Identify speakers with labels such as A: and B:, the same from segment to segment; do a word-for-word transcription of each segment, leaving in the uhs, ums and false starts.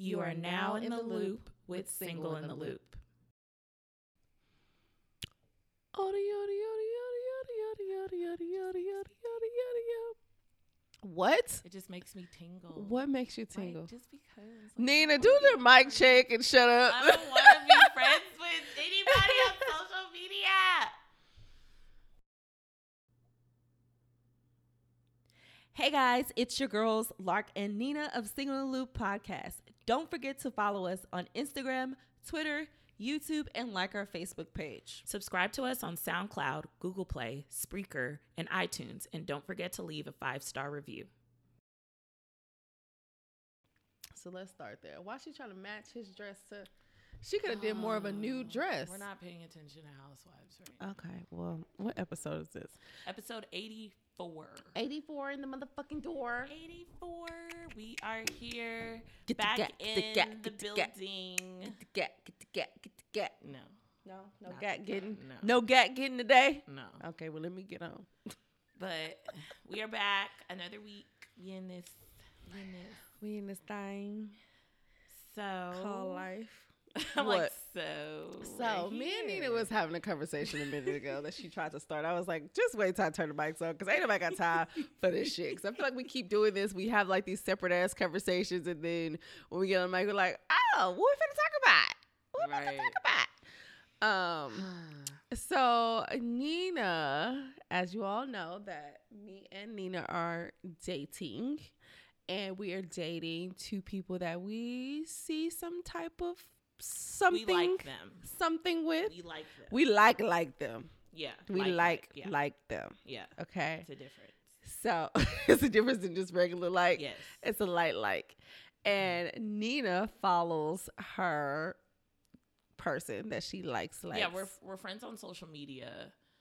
A: You are now in the loop with Single in the Loop.
B: What?
A: It just makes me tingle.
B: What makes you tingle?
A: Right? Just because. Like,
B: Nina, do the mic check and shut up.
A: I don't want to be friends with anybody on social media. Hey guys, it's your girls, Lark and Nina of Single in the Loop podcast. Don't forget to follow us on Instagram, Twitter, YouTube, and like our Facebook page. Subscribe to us on SoundCloud, Google Play, Spreaker, and iTunes. And don't forget to leave a five-star review.
B: So let's start there. Why is she trying to match his dress to... She could have did more of a nude dress.
A: We're not paying attention to Housewives right now.
B: Okay, well, what episode is this?
A: Episode eighty-four.
B: eighty-four in the motherfucking door.
A: eighty-four. We are here
B: Get the
A: back
B: gat,
A: in
B: the gat,
A: the
B: get the gat.
A: building.
B: Get the gat, get the gat, get the gat.
A: No.
B: No, no
A: Not
B: gat
A: the
B: getting.
A: gat,
B: No.
A: no.
B: gat getting today?
A: No.
B: Okay, well, let me get on.
A: But we are back another week. We in this. We in this.
B: We in this thing
A: So.
B: called life.
A: I'm
B: What?
A: like, so.
B: So
A: we're
B: me and
A: here.
B: Nina was having a conversation a minute ago that she tried to start. I was like, just wait till I turn the mics on because ain't nobody got time for this shit. Because I feel like we keep doing this. We have like these separate ass conversations, and then when we get on the mic, we're like, oh, what we finna talk about? What we
A: Right.
B: finna talk about? Um. So Nina, as you all know, that me and Nina are dating, and we are dating two people that we see some type of something,
A: We like them.
B: something with.
A: We like them.
B: We like like them.
A: yeah.
B: We like
A: Yeah.
B: like them.
A: yeah.
B: Okay,
A: It's a difference.
B: so it's a difference than just regular like.
A: Yes.
B: It's a light like, and Nina follows her person that she likes. Likes.
A: Yeah, we're we're friends on social media,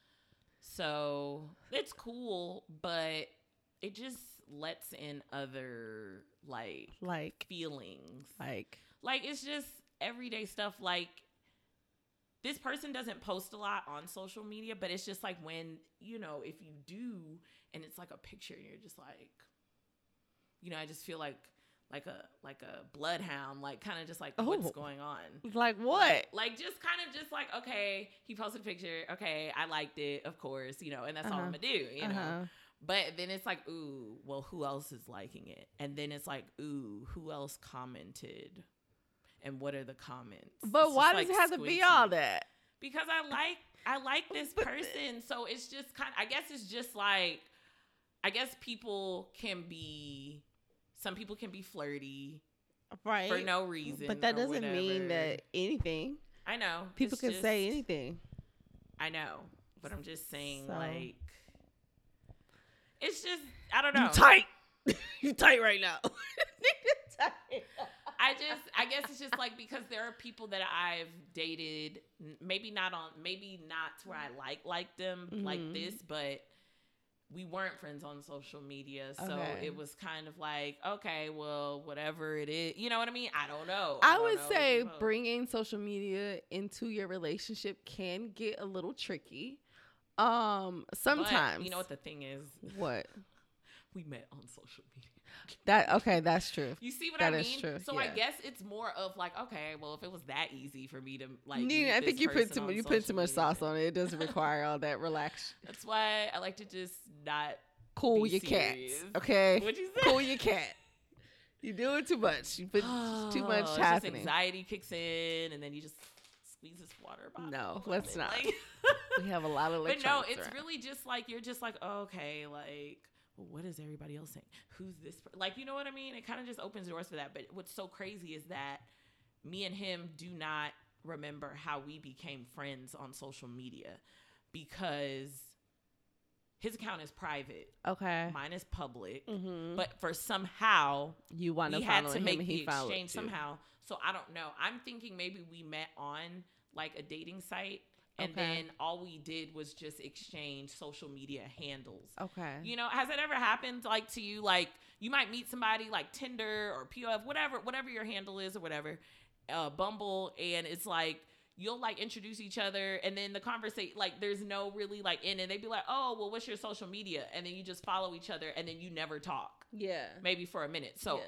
A: so it's cool, but it just lets in other like
B: like
A: feelings.
B: like
A: Like it's just everyday stuff. Like this person doesn't post a lot on social media, but it's just like when you know if you do, and it's like a picture, and you're just like, you know, I just feel like like a like a bloodhound, like kind of just like
B: Oh.
A: what's going on.
B: like what?
A: Like, like just kind of just like, okay, he posted a picture. Okay, I liked it, of course, you know, and that's all
B: Uh-huh.
A: I'm gonna do, you know.
B: Uh-huh.
A: But then it's like, ooh, well, who else is liking it? And then it's like, ooh, who else commented? And what are the comments?
B: But
A: It's
B: why
A: just,
B: does
A: like,
B: it have to be
A: squinty.
B: all that?
A: Because I like I like this person, so it's just kind. I guess it's just like, I guess people can be, some people can be flirty
B: Right.
A: for no reason.
B: But that
A: or
B: doesn't mean
A: whatever.
B: that anything.
A: I know
B: People
A: it's
B: can
A: just-
B: say anything.
A: I know, but I'm just saying,
B: So-
A: like, it's just I don't know.
B: You tight. you tight right now. tight.
A: I just, I guess it's just like because there are people that I've dated, n- maybe not on, maybe not to where I like like them like
B: Mhm.
A: this, but we weren't friends on social media, so
B: Okay.
A: it was kind of like, okay, well, whatever it is, you know what I mean? I don't know.
B: I
A: don't
B: would
A: know.
B: say
A: Well,
B: bringing social media into your relationship can get a little tricky. Um,
A: but
B: sometimes.
A: you know what the thing is?
B: What?
A: We met on social media.
B: That okay? That's true.
A: You see what
B: That
A: I
B: is
A: mean?
B: true,
A: So I
B: yeah.
A: guess it's more of like, okay, well, if it was that easy for me to like,
B: Nina,
A: meet
B: I think
A: this
B: you put
A: person
B: too
A: on
B: much. You put too
A: social
B: much
A: media.
B: sauce on it. It doesn't require all that. Relax.
A: That's why I like to just not.
B: Cool
A: Be
B: your
A: serious.
B: cats. Okay.
A: What'd you say?
B: Cool your cat. You're doing too much. You put too much
A: Oh, it's just
B: happening.
A: anxiety kicks in, and then you just squeeze this water bottle.
B: No,
A: and
B: let's
A: it,
B: not.
A: like-
B: We have a lot of
A: but no,
B: electronics
A: it's
B: around.
A: really just like you're just like, okay, like, well, what is everybody else saying? Who's this? Per-? Like, you know what I mean? It kind of just opens doors for that. But what's so crazy is that me and him do not remember how we became friends on social media because his account is private,
B: Okay.
A: mine is public.
B: Mm-hmm.
A: But for somehow
B: You want
A: we
B: to
A: had
B: follow
A: to
B: him
A: make
B: and
A: the
B: he followed
A: exchange
B: you.
A: somehow. So I don't know. I'm thinking maybe we met on like a dating site, and
B: Okay.
A: then all we did was just exchange social media handles.
B: Okay.
A: You know, has that ever happened like to you? Like you might meet somebody like Tinder or P O F, whatever, whatever your handle is or whatever, uh, Bumble, and it's like you'll like introduce each other, and then the conversation, like there's no really like in, and they'd be like, oh, well, what's your social media? And then you just follow each other, and then you never talk,
B: Yeah.
A: maybe for a minute. So
B: Yeah.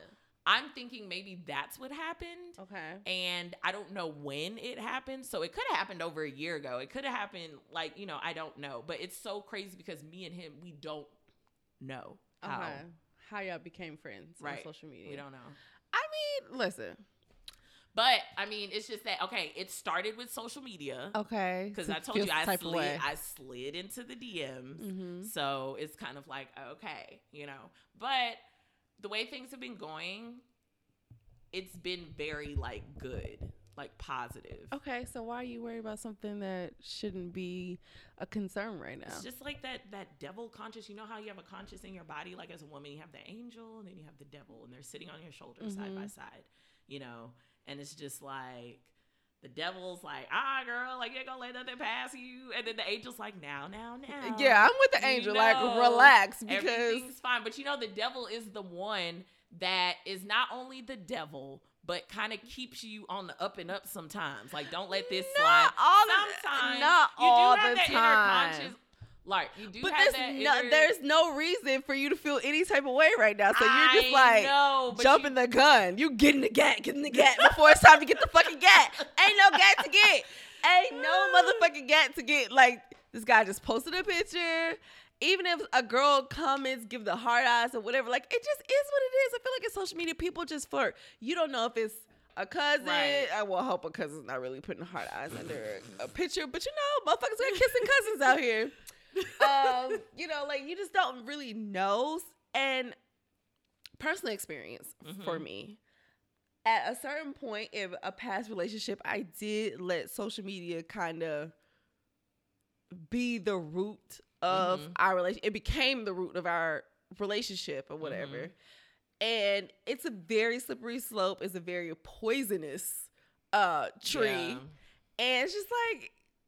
A: I'm thinking maybe that's what happened.
B: Okay.
A: And I don't know when it happened. So it could have happened over a year ago. It could have happened like, you know, I don't know. But it's so crazy because me and him, we don't know how.
B: Okay. How y'all became friends
A: right.
B: on social media.
A: We don't know.
B: I mean, listen.
A: But, I mean, it's just that, okay, it started with social media.
B: Okay.
A: Because I told you I slid, I slid into the D Ms. Mm-hmm. So it's kind of like, okay, you know. But the way things have been going, it's been very, like, good, like, positive.
B: Okay, so why are you worried about something that shouldn't be a concern right now?
A: It's just like that that devil conscious. You know how you have a conscious in your body? Like, as a woman, you have the angel, and then you have the devil, and they're sitting on your shoulders mm-hmm. side by side, you know? And it's just like, the devil's like, ah, girl, like, you ain't gonna let nothing pass you. And then the angel's like, now, now, now.
B: Yeah, I'm with the angel. You know, like, relax. Because
A: everything's fine. But, you know, the devil is the one that is not only the devil, but kind of keeps you on the up and up sometimes. Like, don't let this
B: not
A: slide.
B: All
A: sometimes.
B: The, not
A: you
B: all
A: do have
B: the
A: that
B: time.
A: Inner conscious, like, you do
B: but
A: have
B: there's
A: that
B: no,
A: inner,
B: there's no reason for you to feel any type of way right now. So you're just
A: I
B: like
A: know,
B: jumping
A: you,
B: the gun. You getting the gat, getting the gat before it's time to get the fucking gat. Ain't no gat to get. Ain't no motherfucking gat to get. Like, this guy just posted a picture. Even if a girl comments, give the hard eyes or whatever, like, it just is what it is. I feel like in social media, people just flirt. You don't know if it's a cousin.
A: Right.
B: I will hope a cousin's not really putting hard eyes under a picture. But, you know, motherfuckers got kissing cousins out here. um, you know, like, you just don't really know. And personal experience mm-hmm. for me, at a certain point in a past relationship, I did let social media kind of be the root of mm-hmm. our relationship. It became the root of our relationship or whatever. Mm-hmm. And it's a very slippery slope. It's a very poisonous uh, tree. Yeah. And it's just like,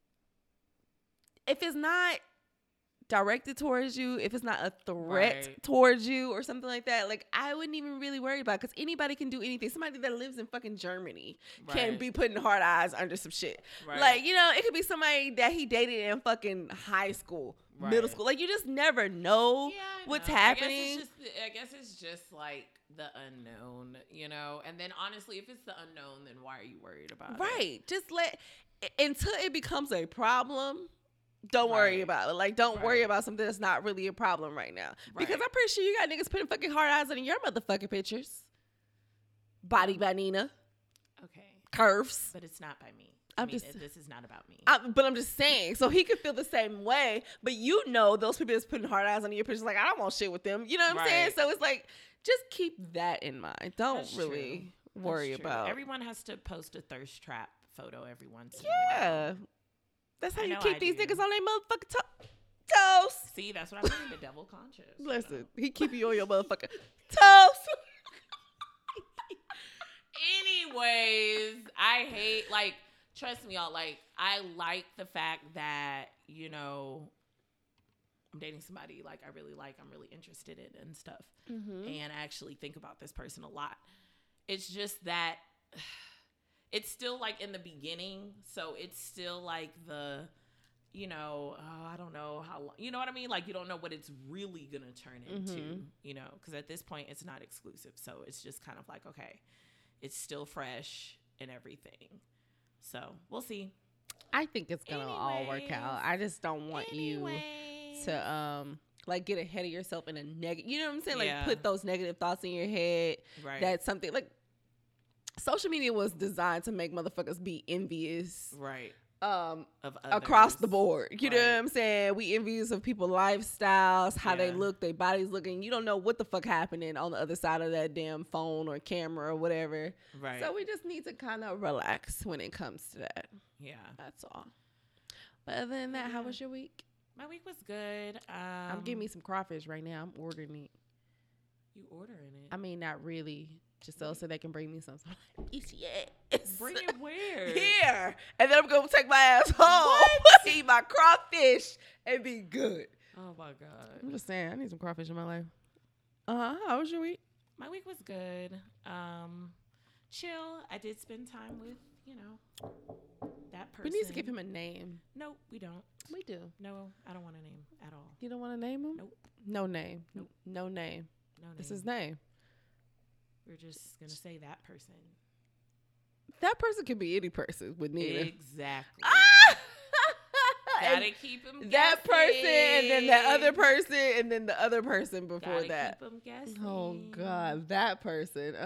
B: if it's not directed towards you, if it's not a threat right. towards you or something like that, like, I wouldn't even really worry about it, because anybody can do anything. Somebody that lives in fucking Germany right. can be putting hard eyes under some shit. Right. Like, you know, it could be somebody that he dated in fucking high school, right. middle school. Like, you just never know
A: yeah,
B: what's
A: know.
B: happening.
A: I guess, it's just, I guess it's just like the unknown, you know? And then honestly, if it's the unknown, then why are you worried about
B: right.
A: it?
B: Right. Just let, until it becomes a problem, don't right. worry about it. Like, don't right. worry about something that's not really a problem right now. Right. Because I'm pretty sure you got niggas putting fucking hard eyes on your motherfucking pictures. Body by Nina.
A: Okay.
B: Curves.
A: But it's not by me. I
B: I'm
A: mean,
B: just,
A: this is not about me.
B: I, but I'm just saying. So he could feel the same way. But you know those people that's putting hard eyes on your pictures, like, I don't want shit with them. You know what I'm right. saying? So it's like, just keep that in mind. Don't that's really true. worry
A: that's
B: about.
A: Everyone has to post a thirst trap photo every once in
B: yeah.
A: a while.
B: That's how
A: I
B: you keep
A: I
B: these
A: do.
B: niggas on their motherfucking to- toes.
A: See, that's what I'm saying. The devil conscious.
B: Listen,
A: you know?
B: he keep you on your motherfucking toes.
A: Anyways, I hate, like, trust me, y'all, like, I like the fact that, you know, I'm dating somebody, like, I really like, I'm really interested in and stuff. Mm-hmm. And I actually think about this person a lot. It's just that it's still, like, in the beginning. So it's still, like, the, you know, oh, I don't know how long, you know what I mean? Like, you don't know what it's really going to turn into, mm-hmm. you know, because at this point, it's not exclusive. So it's just kind of like, okay, it's still fresh and everything. So we'll see.
B: I think it's going to all work out. I just don't want Anyways. you to, um, like, get ahead of yourself in a negative, you know what I'm saying? Like, yeah. put those negative thoughts in your head.
A: Right.
B: That's something, like, social media was designed to make motherfuckers be envious.
A: Right.
B: Um,
A: of
B: across the board. You
A: right.
B: know what I'm saying? We envious of people's lifestyles, how
A: yeah.
B: they look, their bodies looking. You don't know what the fuck happening on the other side of that damn phone or camera or whatever.
A: Right.
B: So we just need to kind of relax when it comes to that.
A: Yeah.
B: That's all. But other than that, yeah. how was your week?
A: My week was good. Um,
B: I'm getting me some crawfish right now. I'm ordering it.
A: You ordering it?
B: I mean, not really. Just so, so they can bring me some. Yes.
A: Bring it where?
B: Here. And then I'm going to take my ass home. Eat my crawfish and be good.
A: Oh, my God.
B: I'm just saying, I need some crawfish in my life. Uh-huh. How was your week?
A: My week was good. Um, chill. I did spend time with, you know, that person.
B: We need to give him a name.
A: Nope, we don't.
B: We do.
A: No, I don't want a name at all.
B: You don't want to name him?
A: Nope.
B: No name.
A: Nope.
B: No name.
A: No name.
B: This is his name.
A: We're just gonna say that person.
B: That person can be any person with Nina.
A: Exactly.
B: Ah!
A: Gotta keep him guessing.
B: That person, and then that other person, and then the other person before
A: Gotta
B: that.
A: Keep him guessing.
B: Oh God, that person.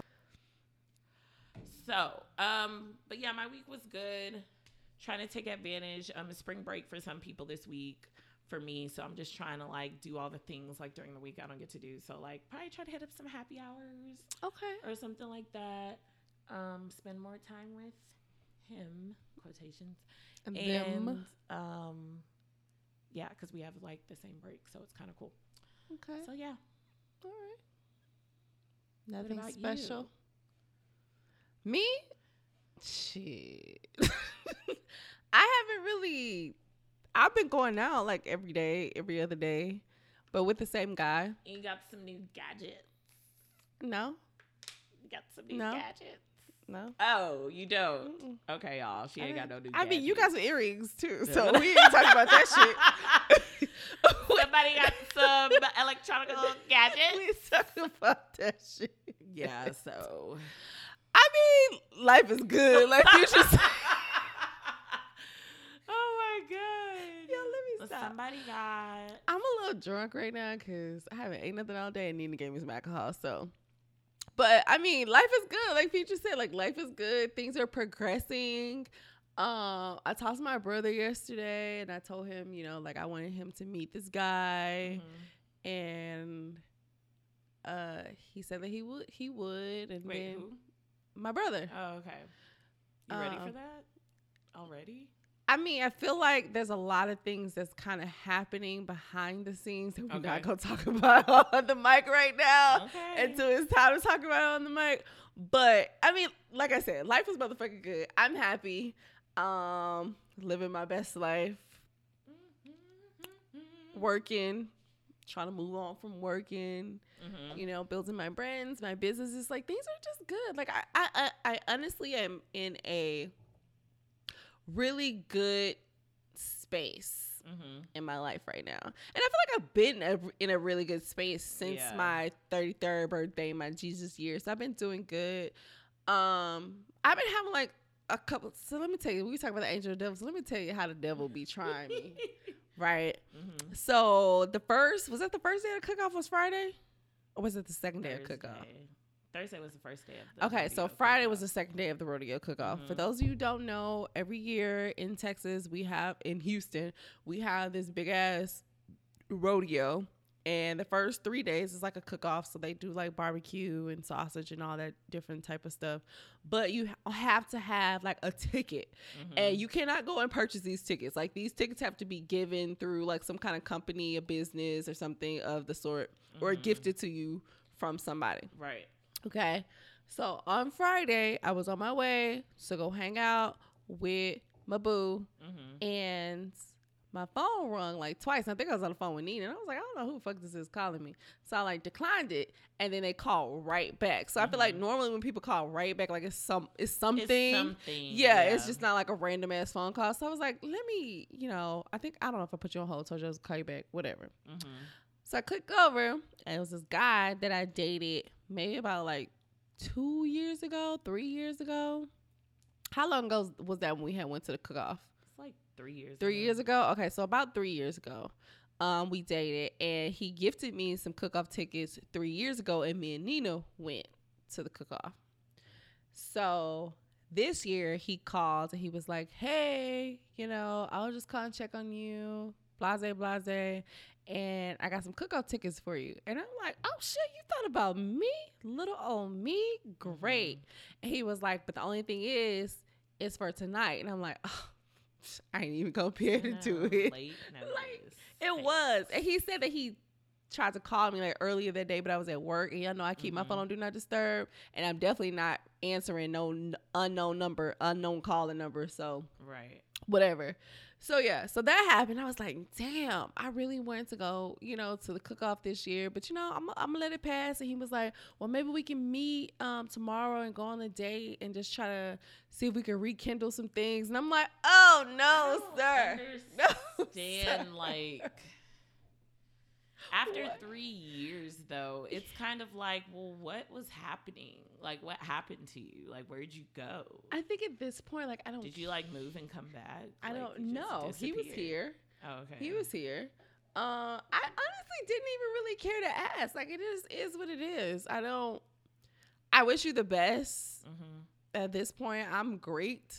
A: So, um, but yeah, my week was good. Trying to take advantage. Um, spring break for some people this week. For me, so I'm just trying to like do all the things like during the week I don't get to do. So like probably try to hit up some happy hours,
B: okay,
A: or something like that. Um, spend more time with him, quotations,
B: and,
A: and
B: them.
A: um, yeah, because we have like the same break, so it's kind of cool.
B: Okay,
A: so yeah,
B: all right. Nothing special.
A: You?
B: Me, shit. I haven't really. I've been going out like every day, every other day, but with the same guy.
A: You got some new gadgets.
B: No.
A: You got some new
B: no.
A: gadgets.
B: No.
A: Oh, you don't?
B: Mm-mm.
A: Okay, y'all. She ain't got no new
B: I
A: gadgets.
B: mean, you got some earrings too, so we ain't talking about that shit.
A: Somebody got some electronic gadgets.
B: We ain't talking about that shit.
A: Yeah, so.
B: I mean, life is good. Like you just.
A: Oh my God.
B: Yo, let me
A: well,
B: stop.
A: Somebody got.
B: I'm a little drunk right now because I haven't ate nothing all day and Nina gave me some alcohol. So, but I mean, life is good. Like Future said, like life is good. Things are progressing. Um, I talked to my brother yesterday and I told him, you know, like I wanted him to meet this guy, mm-hmm. and uh, he said that he would. He would, and
A: Wait,
B: then
A: who?
B: My brother.
A: Oh, okay. You ready
B: um,
A: for that already?
B: I mean, I feel like there's a lot of things that's kind of happening behind the scenes that we're
A: okay.
B: not going to talk about on the mic right now
A: okay.
B: until it's time to talk about it on the mic. But, I mean, like I said, life is motherfucking good. I'm happy. Um, living my best life. Working. Trying to move on from working. Mm-hmm. You know, building my brands, my business. It's like, things are just good. Like, I, I, I, I honestly am in a really good space mm-hmm. in my life right now, and I feel like I've been a, in a really good space since yeah. my thirty-third birthday, my Jesus year. So I've been doing good. Um, I've been having like a couple. So let me tell you, we talk about the angel and devil. So let me tell you how the devil be trying me, right? Mm-hmm. So the first was that the first day of the cook-off was Friday, or was it the second day
A: Thursday.
B: of cook-off?
A: Thursday was the first day of the
B: Okay, so Friday cook-off. was the second day of the rodeo cook-off. Mm-hmm. For those of you who don't know, every year in Texas, we have, in Houston, we have this big-ass rodeo. And the first three days is like a cook-off. So they do like barbecue and sausage and all that different type of stuff. But you have to have like a ticket. Mm-hmm. And you cannot go and purchase these tickets. Like these tickets have to be given through like some kind of company, a business or something of the sort. Mm-hmm. Or gifted to you from somebody.
A: Right.
B: Okay, so on Friday, I was on my way to go hang out with my boo, mm-hmm. and my phone rung like twice. I think I was on the phone with Nina, and I was like, I don't know who the fuck this is calling me. So I like declined it, and then they called right back. So mm-hmm. I feel like normally when people call right back, like it's some, it's something. It's something. Yeah, yeah, it's just not like a random ass phone call. So I was like, let me, you know, I think, I don't know if I put you on hold, told you I was call you back, whatever. Mm-hmm. So I clicked over, and it was this guy that I dated maybe about like two years ago, three years ago. How long ago was that when we had went to the cook-off?
A: It's like three years
B: Three
A: ago.
B: years ago? Okay, so about three years ago, um, we dated, and he gifted me some cook-off tickets three years ago, and me and Nina went to the cook-off. So this year, he called, and he was like, hey, you know, I was just calling to check on you, blase, blase. And I got some cook-off tickets for you. And I'm like, oh, shit, you thought about me? Little old me? Great. Mm-hmm. And he was like, but the only thing is, it's for tonight. And I'm like, oh, I ain't even going to be able to do it.
A: Late
B: like, it was. And he said that he tried to call me like earlier that day, but I was at work. And y'all know I keep mm-hmm. my phone on Do Not Disturb. And I'm definitely not answering no unknown number, unknown calling number. So,
A: right.
B: Whatever. So, yeah, so that happened. I was like, damn, I really wanted to go, you know, to the cook-off this year. But, you know, I'm, I'm going to let it pass. And he was like, well, maybe we can meet um, tomorrow and go on a date and just try to see if we can rekindle some things. And I'm like, oh, no,
A: I
B: sir.
A: don't understand,
B: no,
A: like, After
B: What?
A: three years, though, it's kind of like, well, what was happening? Like, what happened to you? Like, where'd you go?
B: I think at this point, like, I don't.
A: Did you like move and come back?
B: I
A: Like,
B: don't
A: you just
B: know. He was
A: disappeared?
B: here.
A: Oh, okay.
B: He was here. Uh, I honestly didn't even really care to ask. Like, it is is what it is. I don't. I wish you the best.
A: Mm-hmm.
B: At this point, I'm great.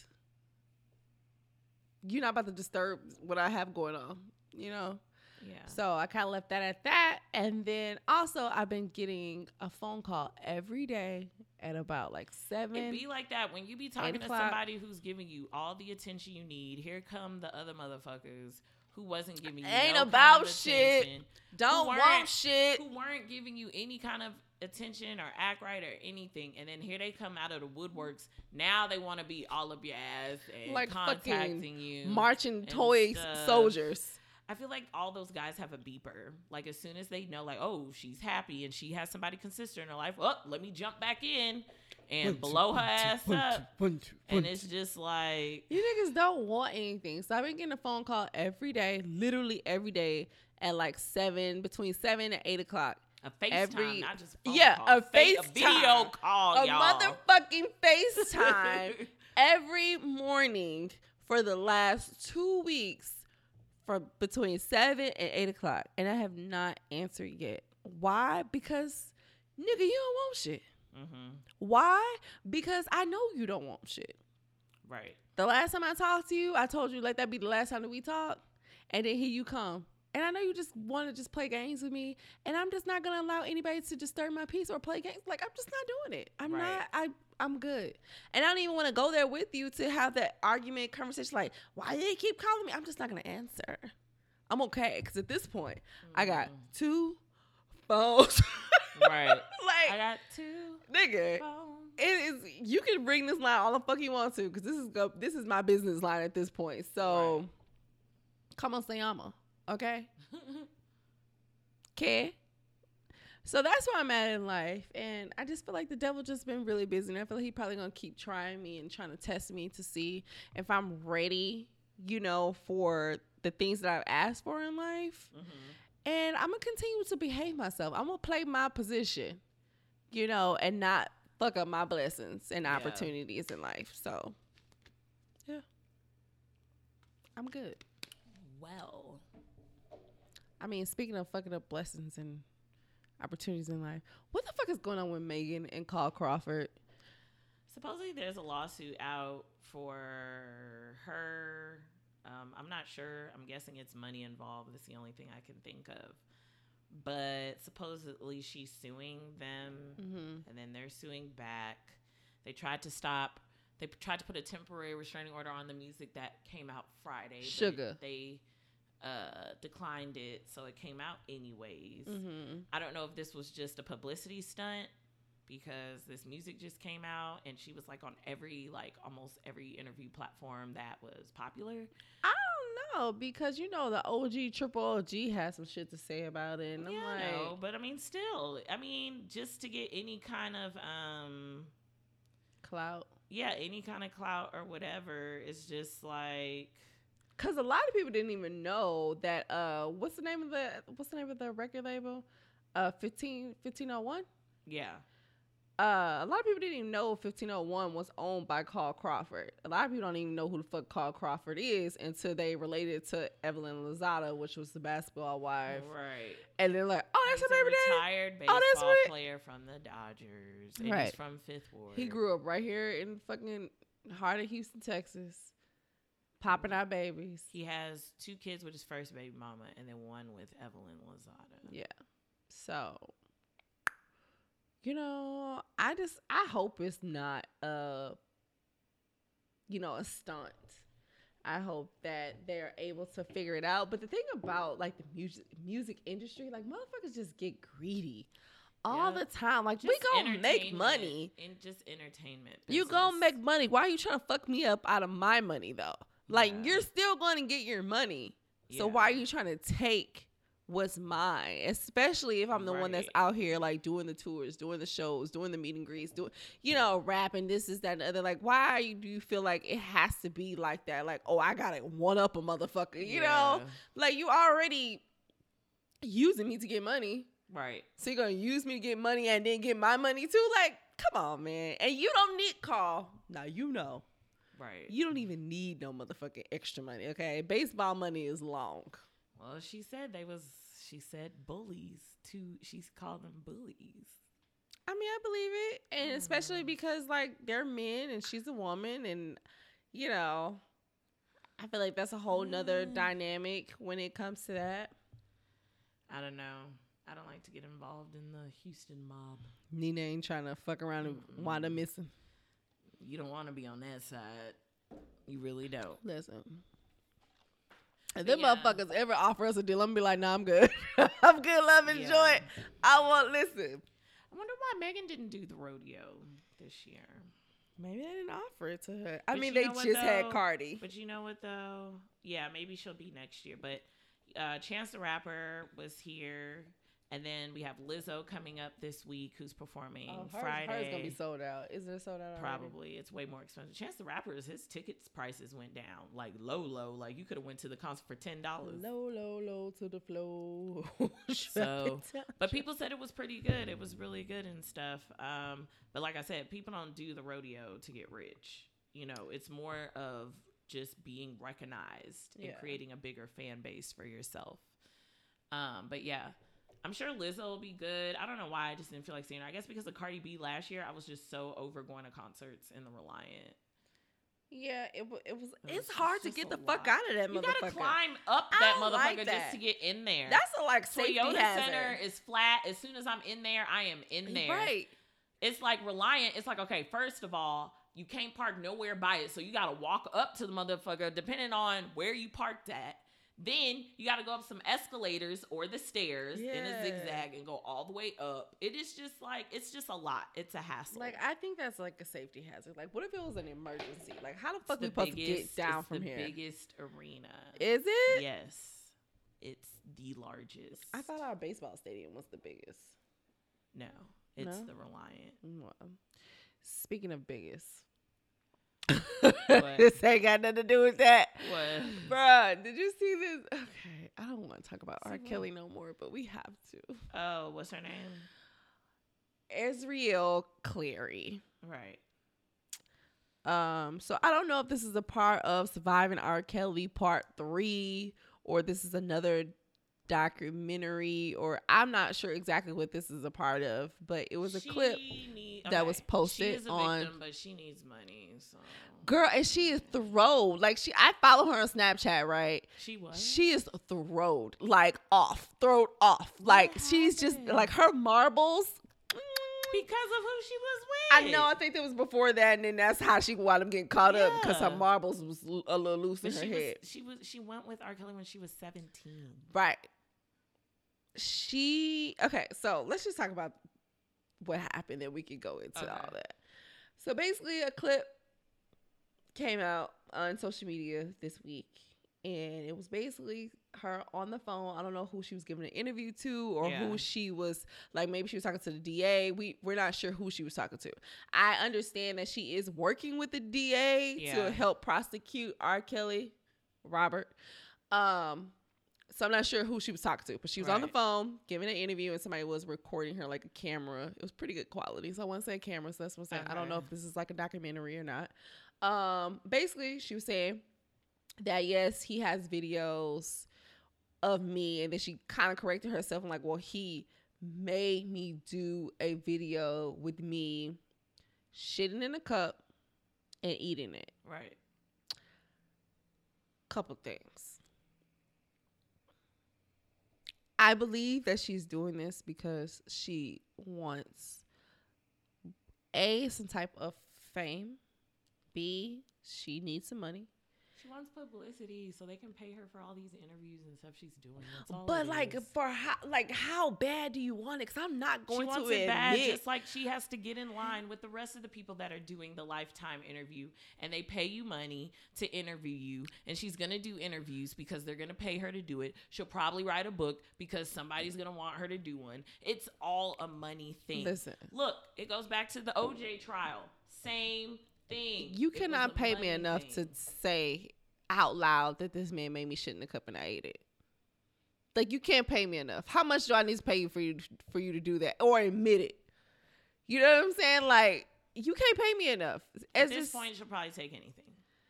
B: You're not about to disturb what I have going on, you know?
A: Yeah.
B: So I kind of left that at that. And then also, I've been getting a phone call every day at about like seven.
A: It be like that when you be talking to
B: o'clock.
A: somebody who's giving you all the attention you need. Here come the other motherfuckers who wasn't giving you
B: Ain't
A: no
B: about
A: kind of
B: shit.
A: attention,
B: Don't
A: who
B: want
A: weren't-
B: shit.
A: who weren't giving you any kind of attention or act right or anything, and then here they come out of the woodworks. Now they want to be all up your ass and
B: Like
A: contacting
B: fucking
A: you,
B: Marching
A: and
B: toy
A: stuff.
B: soldiers.
A: I feel like all those guys have a beeper. Like, as soon as they know, like, oh, she's happy and she has somebody consistent in her life, oh, let me jump back in and blow her ass up. And it's just like,
B: You niggas don't want anything. So I've been getting a phone call every day, literally every day at like seven, between seven and eight o'clock.
A: a FaceTime,
B: Every-
A: not just phone
B: yeah,
A: call.
B: a
A: Fa- a video
B: FaceTime.
A: call,
B: A
A: y'all.
B: motherfucking FaceTime every morning for the last two weeks for between seven and eight o'clock. And I have not answered yet. Why? Because, nigga, you don't want shit.
A: Mm-hmm.
B: Why? Because I know you don't want shit.
A: Right.
B: The last time I talked to you, I told you let that be the last time that we talk. And then here you come. And I know you just want to just play games with me. And I'm just not going to allow anybody to disturb my peace or play games. Like, I'm just not doing it. I'm
A: Right.
B: not, I, I'm good. And I don't even want to go there with you to have that argument, conversation like, why do they keep calling me? I'm just not going to answer. I'm okay. Because at this point, I got two phones.
A: Right. I
B: Like,
A: got two
B: nigga.
A: phones.
B: It is. You can bring this line all the fuck you want to, because this is go. This is my business line at this point. So,
A: Right.
B: come on, Sayama. Okay. Okay. So that's where I'm at in life, and I just feel like the devil just been really busy, and I feel like he probably gonna keep trying me and trying to test me to see if I'm ready, you know, for the things that I've asked for in life.
A: Mm-hmm.
B: And I'm gonna continue to behave myself. I'm gonna play my position, you know, and not fuck up my blessings and
A: Yeah.
B: opportunities in life. So, yeah, I'm good.
A: Well,
B: I mean, speaking of fucking up blessings and opportunities in life, what the fuck is going on with Megan and Carl Crawford?
A: supposedly there's a lawsuit out for her. Um, I'm not sure. I'm guessing it's money involved. That's the only thing I can think of. But supposedly she's suing them,
B: Mm-hmm.
A: and then they're suing back. They tried to stop. They tried to put a temporary restraining order on the music that came out Friday. but
B: Sugar.
A: They uh, declined it, so it came out anyways.
B: Mm-hmm.
A: I don't know if this was just a publicity stunt, because this music just came out and she was like on every, like almost every interview platform that was popular.
B: I don't know, because you know the O G Triple O G has some shit to say about it, and I'm
A: yeah,
B: like,
A: I know, but I mean, still, I mean, just to get any kind of, um,
B: clout.
A: yeah, any kind of clout or whatever, it's just like,
B: Because a lot of people didn't even know that. Uh, what's the name of the What's the name of the record label? Uh, fifteen fifteen oh one.
A: yeah,
B: Uh, a lot of people didn't even know fifteen oh one was owned by Carl Crawford. A lot of people don't even know who the fuck Carl Crawford is until they related to Evelyn Lozada, which was the basketball wife.
A: right.
B: And they're like, "Oh, that's
A: He's
B: her
A: a
B: baby daddy."
A: retired baseball
B: Oh, that's what it-
A: player from the Dodgers. And
B: Right.
A: he's from Fifth Ward.
B: He grew up right here in fucking heart of Houston, Texas, popping out babies.
A: He has two kids with his first baby mama, and then one with Evelyn Lozada.
B: Yeah. So, you know, I just I hope it's not a you know, a stunt. I hope that they're able to figure it out. But the thing about like the music music industry, like motherfuckers just get greedy all
A: Yeah.
B: the time. Like, we
A: Just
B: gonna make
A: entertainment-
B: money.
A: in just entertainment.
B: You
A: business.
B: gonna make money. Why are you trying to fuck me up out of my money though? Like,
A: Yeah.
B: you're still gonna get your money. So
A: Yeah.
B: why are you trying to take what's mine? Especially if I'm the one that's
A: Right.
B: out here like doing the tours, doing the shows, doing the meet and greets, doing, you know, rapping, this is that and the other. Like, why are you, do you feel like it has to be like that? Like, oh, I gotta one up a motherfucker, you know?
A: Yeah.
B: Like, you already using me to get money.
A: Right.
B: So you're gonna use me to get money and then get my money too? Like, come on, man. And you don't need Carl. Now you know.
A: Right.
B: You don't even need no motherfucking extra money, okay? Baseball money is long.
A: Well, she said they was, she said bullies too. She's called them bullies.
B: I mean, I believe it. And especially because, like, they're men and she's a woman. And, you know, I feel like that's a whole nother
A: Mm.
B: dynamic when it comes to that.
A: I don't know. I don't like to get involved in the Houston mob.
B: Nina ain't trying to fuck around and
A: Mm-mm.
B: wind up missing.
A: You don't want to be on that side. You really don't.
B: Listen. If them
A: yeah.
B: motherfuckers ever offer us a deal, I'm gonna be like, nah, I'm good. I'm good, love, enjoy
A: Yeah.
B: it. I won't listen.
A: I wonder why Megan didn't do the rodeo this year.
B: Maybe they didn't offer it to her. I
A: But
B: mean,
A: you
B: they
A: know
B: just
A: what,
B: had
A: though?
B: Cardi.
A: But you know what, though? Yeah, maybe she'll be next year. But uh, Chance the Rapper was here. And then we have Lizzo coming up this week, who's performing
B: Oh, hers,
A: Friday.
B: hers gonna be sold out. Is it sold out already?
A: Probably. It's way more expensive. Chance the Rapper's, his tickets prices went down. Like, low, low. Like, you could have went to the concert for ten dollars.
B: Low, low, low to the flow.
A: So, but people said it was pretty good. It was really good and stuff. Um, but like I said, people don't do the rodeo to get rich. You know, it's more of just being recognized
B: Yeah.
A: and creating a bigger fan base for yourself. Um, but yeah, I'm sure Lizzo will be good. I don't know why I just didn't feel like seeing her. I guess because of Cardi B last year, I was just so over going to concerts in the Reliant.
B: Yeah, it, w- it was.
A: It was
B: It's hard to
A: just
B: get
A: a
B: the fuck
A: lot.
B: out of that
A: You
B: motherfucker.
A: gotta climb up
B: I
A: that
B: don't
A: motherfucker
B: like
A: just
B: that.
A: to get in there.
B: That's a like safety
A: Toyota
B: hazard.
A: Center is flat. As soon as I'm in there, I am in there.
B: Right.
A: It's like Reliant. It's like, okay, first of all, you can't park nowhere by it. So you got to walk up to the motherfucker, depending on where you parked at. Then you got to go up some escalators or the stairs in
B: Yeah.
A: a zigzag and go all the way up. It is just like, it's just a lot. It's a hassle.
B: Like, I think that's like a safety hazard. Like, what if it was an emergency? Like, how the
A: It's
B: fuck
A: the
B: we supposed
A: biggest-
B: to get down
A: it's
B: from
A: the
B: here?
A: biggest arena.
B: Is it?
A: Yes. It's the largest.
B: I thought our baseball stadium was the biggest.
A: No, it's
B: No?
A: the Reliant.
B: Well, speaking of biggest,
A: What?
B: this ain't got nothing to do with that.
A: What?
B: Bruh, did you see this? Okay, I don't want to talk about
A: See
B: R.
A: what?
B: Kelly no more, but we have to.
A: Oh, what's her name?
B: Ezriel Clary.
A: Right.
B: Um, so I don't know if this is a part of Surviving R. Kelly Part Three, or this is another documentary, or I'm not sure exactly what this is a part of. But it was a
A: She
B: clip
A: need-
B: that was
A: okay,
B: posted
A: she is a
B: on-
A: victim, but she needs money. So
B: Girl, and she is throwed. Like she, I follow her on Snapchat, right?
A: she was.
B: She is throwed, like off, throwed off. Like she's just
A: happened?
B: like her marbles.
A: because of who she was
B: I
A: with.
B: know. I think that was before that, and then that's how she wound up getting caught up because her
A: Yeah.
B: marbles was l- a little loose
A: But
B: in her
A: she
B: head.
A: was, she was. She went with R. Kelly when she was seventeen.
B: Right. She okay. So let's just talk about what happened. Then we could go into
A: Okay.
B: all that. So basically, a clip came out on social media this week, and it was basically her on the phone. I don't know who she was giving an interview to, or
A: Yeah.
B: who she was like. Maybe she was talking to the D A. We we're not sure who she was talking to. I understand that she is working with the D A
A: Yeah.
B: to help prosecute R. Kelly, Robert. Um, so I'm not sure who she was talking to, but she was on the
A: Right.
B: phone giving an interview, and somebody was recording her like a camera. It was pretty good quality, so I want to say camera. So that's what I'm saying. I don't know
A: Okay.
B: if this is like a documentary or not. Um, basically, she was saying that yes, he has videos of me, and then she kind of corrected herself and like, well, he made me do a video with me shitting in a cup and eating it.
A: Right.
B: Couple things. I believe that she's doing this because she wants A, some type of fame. B, she needs some money.
A: She wants publicity, so they can pay her for all these interviews and stuff she's doing. That's all
B: But
A: it
B: like
A: is.
B: for how like how bad do you want it? Because I'm not going
A: she wants
B: to
A: it
B: admit.
A: bad, just like she has to get in line with the rest of the people that are doing the Lifetime interview, and they pay you money to interview you, and she's gonna do interviews because they're gonna pay her to do it. She'll probably write a book because somebody's gonna want her to do one. It's all a money thing.
B: Listen.
A: Look, it goes back to the O J trial. Same thing.
B: You
A: It was
B: cannot
A: a
B: pay me
A: money
B: enough
A: thing.
B: to say out loud that this man made me shit in the cup and I ate it. Like, you can't pay me enough. How much do I need to pay you for you for you to do that or admit it? You know what I'm saying? Like, you can't pay me enough.
A: At
B: It's
A: this
B: just,
A: point, she'll probably take anything.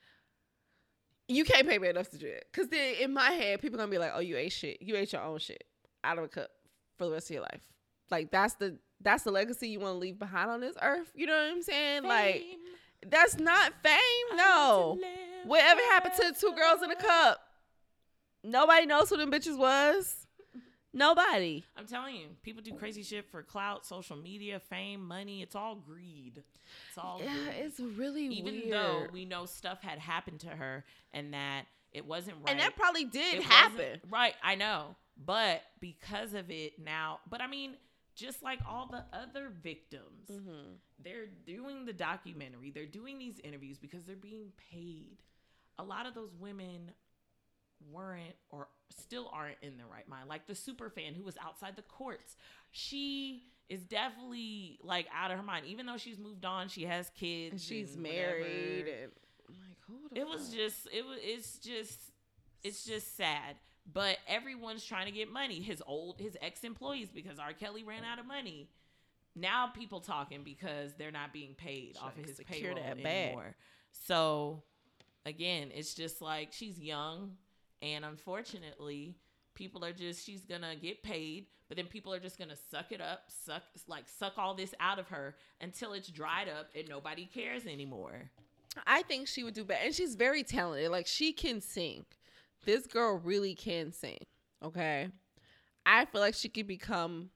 B: you can't pay me enough to do it. Because then in my head, people going to be like, oh, you ate shit. You ate your own shit out of a cup for the rest of your life. Like, that's the that's the legacy you want to leave behind on this earth. You know what I'm saying?
A: Fame.
B: Like, that's not fame. No. Whatever happened to the two girls in a cup? Nobody knows who them bitches was. Nobody.
A: I'm telling you, people do crazy shit for clout, social media, fame, money. It's all greed. It's all
B: Yeah,
A: greed.
B: it's really
A: Even
B: weird.
A: though we know stuff had happened to her and that it wasn't right.
B: And that probably did
A: It
B: happen.
A: wasn't- Right, I know. But because of it now, but I mean, just like all the other victims,
B: Mm-hmm.
A: they're doing the documentary, they're doing these interviews because they're being paid. A lot of those women weren't or still aren't in the right mind. Like the super fan who was outside the courts. She is definitely like out of her mind. Even though she's moved on, she has kids.
B: And she's
A: and
B: married.
A: whatever.
B: And I'm like, who the
A: It was
B: fuck?
A: just it was it's just it's just sad. But everyone's trying to get money. His old his ex-employees, because R. Kelly ran out of money. Now people talking because they're not being paid off of
B: Trying to
A: his
B: secure
A: payroll
B: that bag.
A: anymore. So again, it's just like she's young, and unfortunately, people are just she's gonna get paid, but then people are just gonna suck it up, suck like suck all this out of her until it's dried up and nobody cares anymore.
B: I think she would do better. And she's very talented. Like, she can sing. This girl really can sing. Okay. I feel like she could become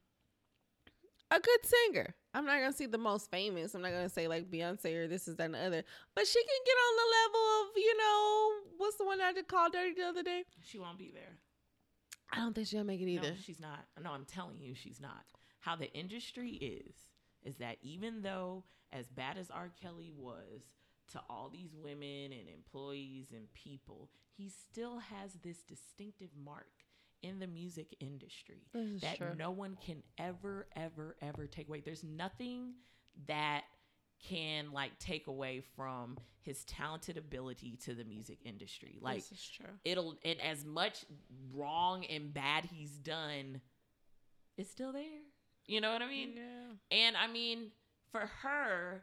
B: a good singer. I'm not going to say the most famous. I'm not going to say like Beyonce or this is that and the other. But she can get on the level of, you know, what's the one I did call Dirty the other day?
A: She won't be there.
B: I don't think she'll make it either.
A: No, she's not. No, I'm telling you, she's not. How the industry is, is that even though as bad as R. Kelly was to all these women and employees and people, he still has this distinctive mark in the music industry
B: This is
A: that
B: true.
A: no one can ever, ever, ever take away. There's nothing that can like take away from his talented ability to the music industry. Like,
B: This is true.
A: it'll, and as much wrong and bad he's done, it's still there. You know what I mean?
B: Yeah.
A: And I mean, for her,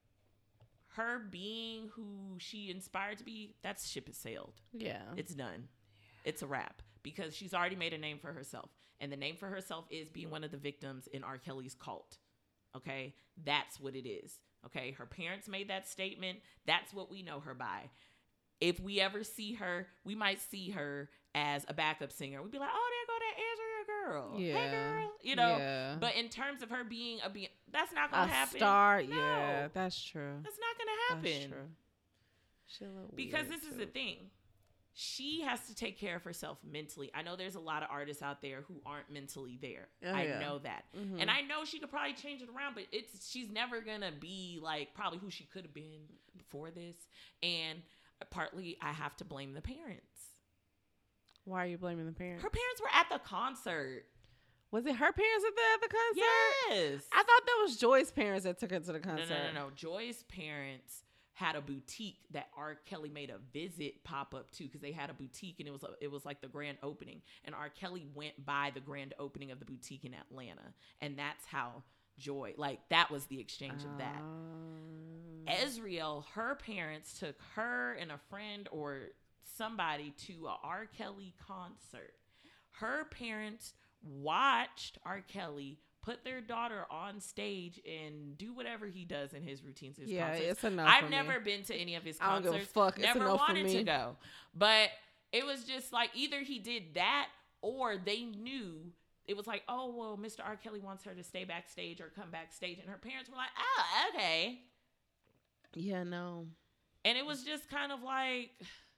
A: her being who she inspired to be, that ship has sailed.
B: Yeah.
A: It's done. It's a wrap because she's already made a name for herself. And the name for herself is being one of the victims in R. Kelly's cult. Okay? That's what it is. Okay? Her parents made that statement. That's what we know her by. If we ever see her, we might see her as a backup singer. We'd be like, oh, there go that Israel girl.
B: Yeah.
A: Hey, girl. You know?
B: Yeah.
A: But in terms of her being a be- that's not going
B: A
A: to happen.
B: star.
A: No.
B: Yeah, that's true.
A: That's not going to happen.
B: That's true. She'll look
A: Because
B: weird,
A: this is
B: too.
A: the thing. She has to take care of herself mentally. I know there's a lot of artists out there who aren't mentally there.
B: Oh,
A: I
B: yeah.
A: know that.
B: Mhm.
A: And I know she could probably change it around, but it's she's never going to be like probably who she could have been before this. And partly I have to blame the parents.
B: Why are you blaming the parents?
A: Her parents were at the concert.
B: Was it her parents at the, at the concert?
A: Yes.
B: I thought that was Joy's parents that took her to the
A: No,
B: concert.
A: no, no, no. Joy's parents had a boutique that R. Kelly made a visit pop up to because they had a boutique and it was a, it was like the grand opening, and R. Kelly went by the grand opening of the boutique in Atlanta, and that's how Joy, like that was the exchange of that.
B: Um,
A: Ezreal, her parents took her and a friend or somebody to a R. Kelly concert. Her parents watched R. Kelly put their daughter on stage and do whatever he does in his routines, his
B: yeah,
A: concerts.
B: it's enough.
A: I've
B: for
A: never
B: me.
A: been to any of his
B: I don't
A: concerts.
B: give a fuck. It's
A: Never
B: enough for
A: wanted
B: me.
A: to go. But it was just like either he did that or they knew it was like, oh, well, Mister R. Kelly wants her to stay backstage or come backstage. And her parents were like, oh, okay.
B: Yeah, no.
A: And it was just kind of like,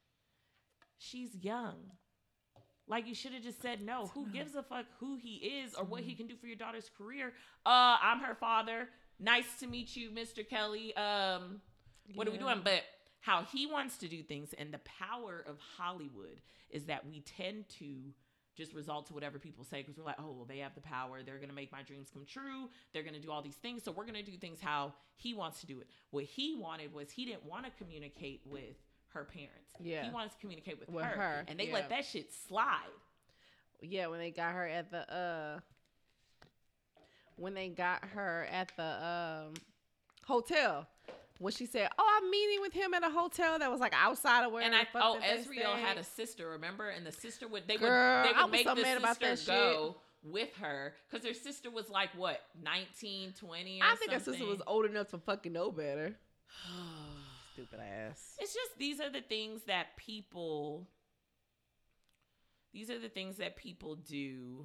A: she's young. Like, you should have just said no. Who gives a fuck who he is or what he can do for your daughter's career? Uh, I'm her father. Nice to meet you, Mister Kelly. Um, what are we
B: Yeah.
A: doing? But how he wants to do things, and the power of Hollywood is that we tend to just result to whatever people say because we're like, oh, well, they have the power. They're going to make my dreams come true. They're going to do all these things. So we're going to do things how he wants to do it. What he wanted was he didn't want to communicate with her parents.
B: Yeah.
A: He wanted to communicate with,
B: With
A: her,
B: her,
A: and they
B: yeah.
A: let that shit slide.
B: Yeah, when they got her at the uh, when they got her at the um hotel. When she said, "Oh, I'm meeting with him at a hotel that was like outside of where."
A: And
B: the
A: I
B: fuck
A: oh,
B: did they
A: Ezreal
B: stay?
A: had a sister, remember? And the sister would they
B: Girl,
A: would they
B: I
A: would
B: was
A: make
B: so
A: the
B: mad about
A: sister
B: that
A: go with her because her sister was like what nineteen, twenty. Or
B: I think
A: something.
B: her sister was old enough to fucking know better. Stupid ass.
A: It's just these are the things that people. These are the things that people do,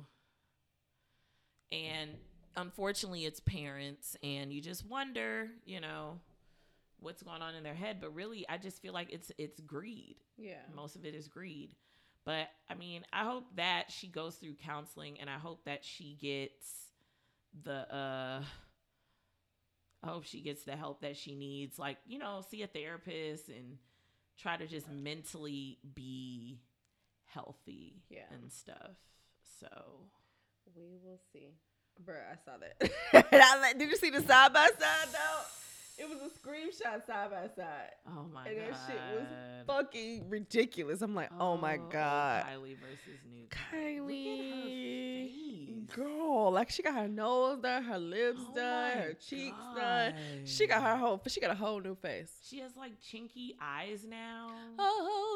A: and unfortunately, it's parents, and you just wonder, you know, what's going on in their head. But really, I just feel like it's it's greed.
B: Yeah,
A: most of it is greed. But I mean, I hope that she goes through counseling, and I hope that she gets the uh I hope she gets the help that she needs, like, you know, see a therapist and try to just mentally be healthy.
B: Yeah.
A: And stuff. So
B: we will see. Bruh, I saw that. I like, did you see the side by side though? It was a screenshot side by side.
A: Oh my
B: and
A: god.
B: And that shit was fucking ridiculous. I'm like, oh, oh my god.
A: Kylie versus Nude.
B: Kylie.
A: Look at her face.
B: Girl, like she got her nose done, her lips
A: oh
B: done, her cheeks
A: god.
B: done. She got her whole she got a whole new face.
A: She has like chinky eyes now.
B: A whole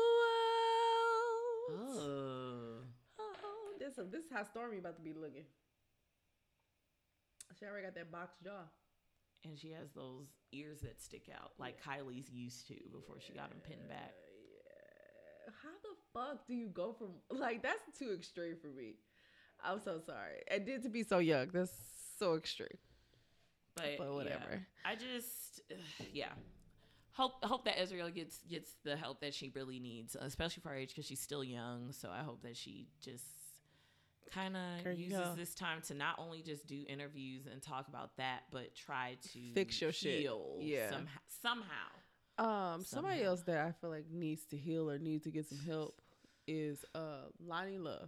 B: new world.
A: Oh.
B: Oh, this, this is how Stormy about to be looking. She already got that box jaw.
A: And she has those ears that stick out like yeah. Kylie's used to before yeah, she got them pinned back.
B: Yeah. How the fuck do you go from, like, that's too extreme for me. I'm so sorry. And then to be so young, that's so extreme.
A: But,
B: but whatever.
A: Yeah, I just, uh, yeah. Hope hope that Ezreal gets gets the help that she really needs, especially for her age, because she's still young. So I hope that she just kind of uses go. this time to not only just do interviews and talk about that, but try to
B: fix your
A: heal
B: shit. Yeah.
A: Somehow. somehow.
B: Um, somebody somehow. else that I feel like needs to heal or needs to get some help is uh Lonnie Love.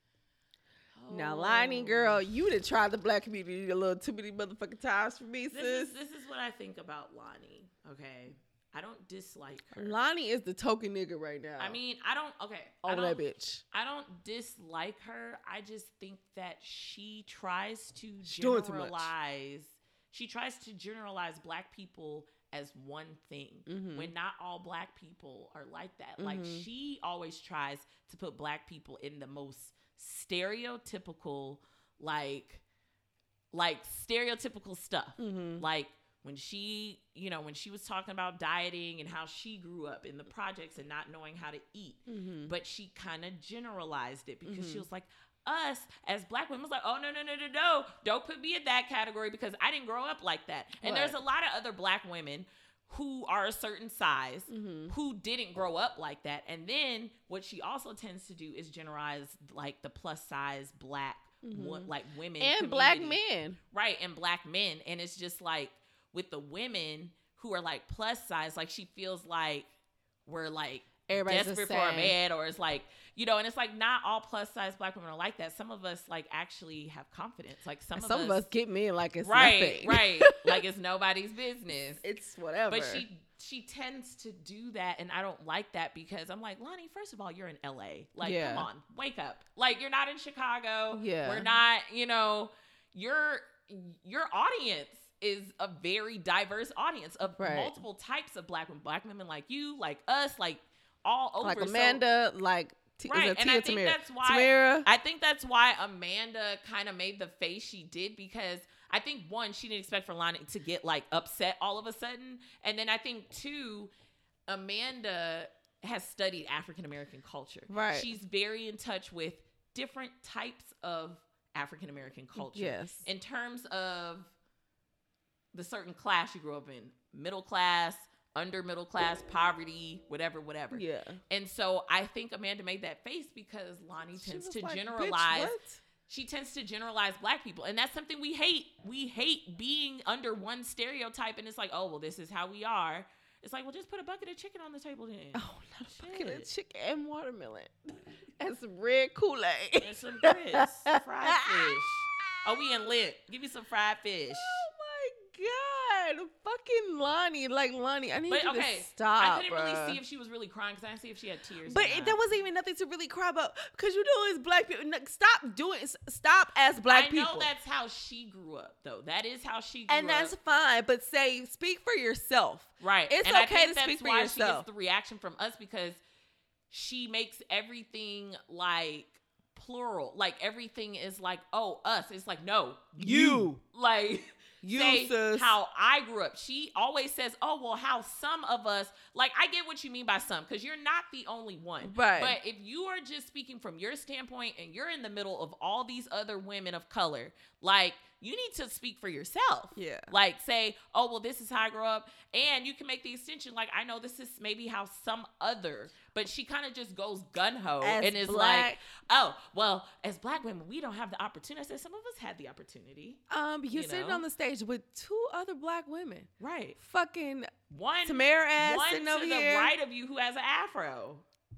B: Oh. Now, Lonnie girl, you done tried the black community a little too many motherfucking times for me,
A: this
B: sis.
A: Is, this is what I think about Lonnie. Okay. I don't dislike her.
B: Lonnie is the token nigga right now.
A: I mean, I don't, okay.
B: Oh, that bitch.
A: I don't dislike her. I just think that she tries to
B: She's
A: generalize. She tries to generalize black people as one thing
B: mm-hmm.
A: when not all black people are like that.
B: Mm-hmm.
A: Like, she always tries to put black people in the most stereotypical, like, like stereotypical stuff.
B: Mm-hmm.
A: Like, when she, you know, when she was talking about dieting and how she grew up in the projects and not knowing how to eat,
B: mm-hmm.
A: but she kind of generalized it because
B: mm-hmm.
A: she was like, us as black women was like, oh, no, no, no, no, no, don't put me in that category because I didn't grow up like that. And
B: right.
A: there's a lot of other black women who are a certain size
B: mm-hmm.
A: who didn't grow up like that. And then what she also tends to do is generalize like the plus size black,
B: mm-hmm.
A: wo- like women.
B: And
A: community.
B: black men.
A: Right, and black men. And it's just like, with the women who are like plus size, like she feels like we're like
B: Everybody's
A: desperate for a man, or it's like, you know, and it's like not all plus size black women are like that. Some of us like actually have confidence. Like some, of,
B: some
A: us,
B: of us get men like it's
A: right,
B: nothing.
A: right, like it's nobody's business.
B: It's whatever.
A: But she she tends to do that, and I don't like that because I'm like, Lonnie, first of all, you're in L A. Like,
B: yeah.
A: come on, wake up. Like, you're not in Chicago.
B: Yeah,
A: we're not. You know, your your audience is a very diverse audience of
B: right.
A: multiple types of black women, black women like you, like us, like all over.
B: Like Amanda,
A: so,
B: like
A: T- right, and
B: Tia
A: I think
B: Tamera.
A: that's why
B: Tamera.
A: I think that's why Amanda kind of made the face she did, because I think one, she didn't expect for Lonnie to get like upset all of a sudden, and then I think two, Amanda has studied African American culture.
B: Right,
A: she's very in touch with different types of African American culture.
B: Yes,
A: in terms of the certain class you grew up in, middle class, under middle class, poverty, whatever, whatever.
B: Yeah.
A: And so I think Amanda made that face because Lonnie tends to
B: like,
A: generalize.
B: what?
A: She tends to generalize black people. And that's something we hate. We hate being under one stereotype. And it's like, oh, well, this is how we are. It's like, well, just put a bucket of chicken on the table then.
B: Oh, not a bucket of chicken and watermelon. And some red Kool-Aid.
A: And some grits. Fried fish. Oh, we in lit. Give me some fried fish.
B: Oh, my God. crying. Fucking Lonnie, like Lonnie, I need
A: but,
B: you
A: okay,
B: to stop.
A: I couldn't
B: bruh.
A: really see if she was really crying because I didn't see if she had tears.
B: But it, there wasn't even nothing to really cry about because you know it's black people. No, stop doing. Stop as black
A: I
B: people.
A: I know that's how she grew up, though. That is how she grew
B: and that's
A: up.
B: fine. But say, speak for yourself.
A: Right.
B: It's
A: and I
B: okay
A: think
B: to
A: that's
B: speak for
A: why
B: yourself.
A: She gets the reaction from us because she makes everything like plural. Like everything is like, oh, us. It's like, no, you.
B: You.
A: Like.
B: You,
A: say
B: sis.
A: how I grew up. She always says, oh, well, how some of us, like, I get what you mean by some, because you're not the only one.
B: Right.
A: But if you are just speaking from your standpoint and you're in the middle of all these other women of color, like, you need to speak for yourself.
B: Yeah.
A: Like, say, oh, well, this is how I grew up. And you can make the extension, like, I know this is maybe how some other, but she kind of just goes gun-ho
B: As
A: and is
B: black-
A: like, oh, well, as black women, we don't have the opportunity. I said, some of us had the opportunity.
B: Um, you're
A: You
B: sitting
A: know?
B: on the stage with two other black women.
A: Right.
B: Fucking
A: One,
B: Tamara ass
A: one
B: sitting
A: to
B: over
A: the
B: here.
A: right of you who has an afro.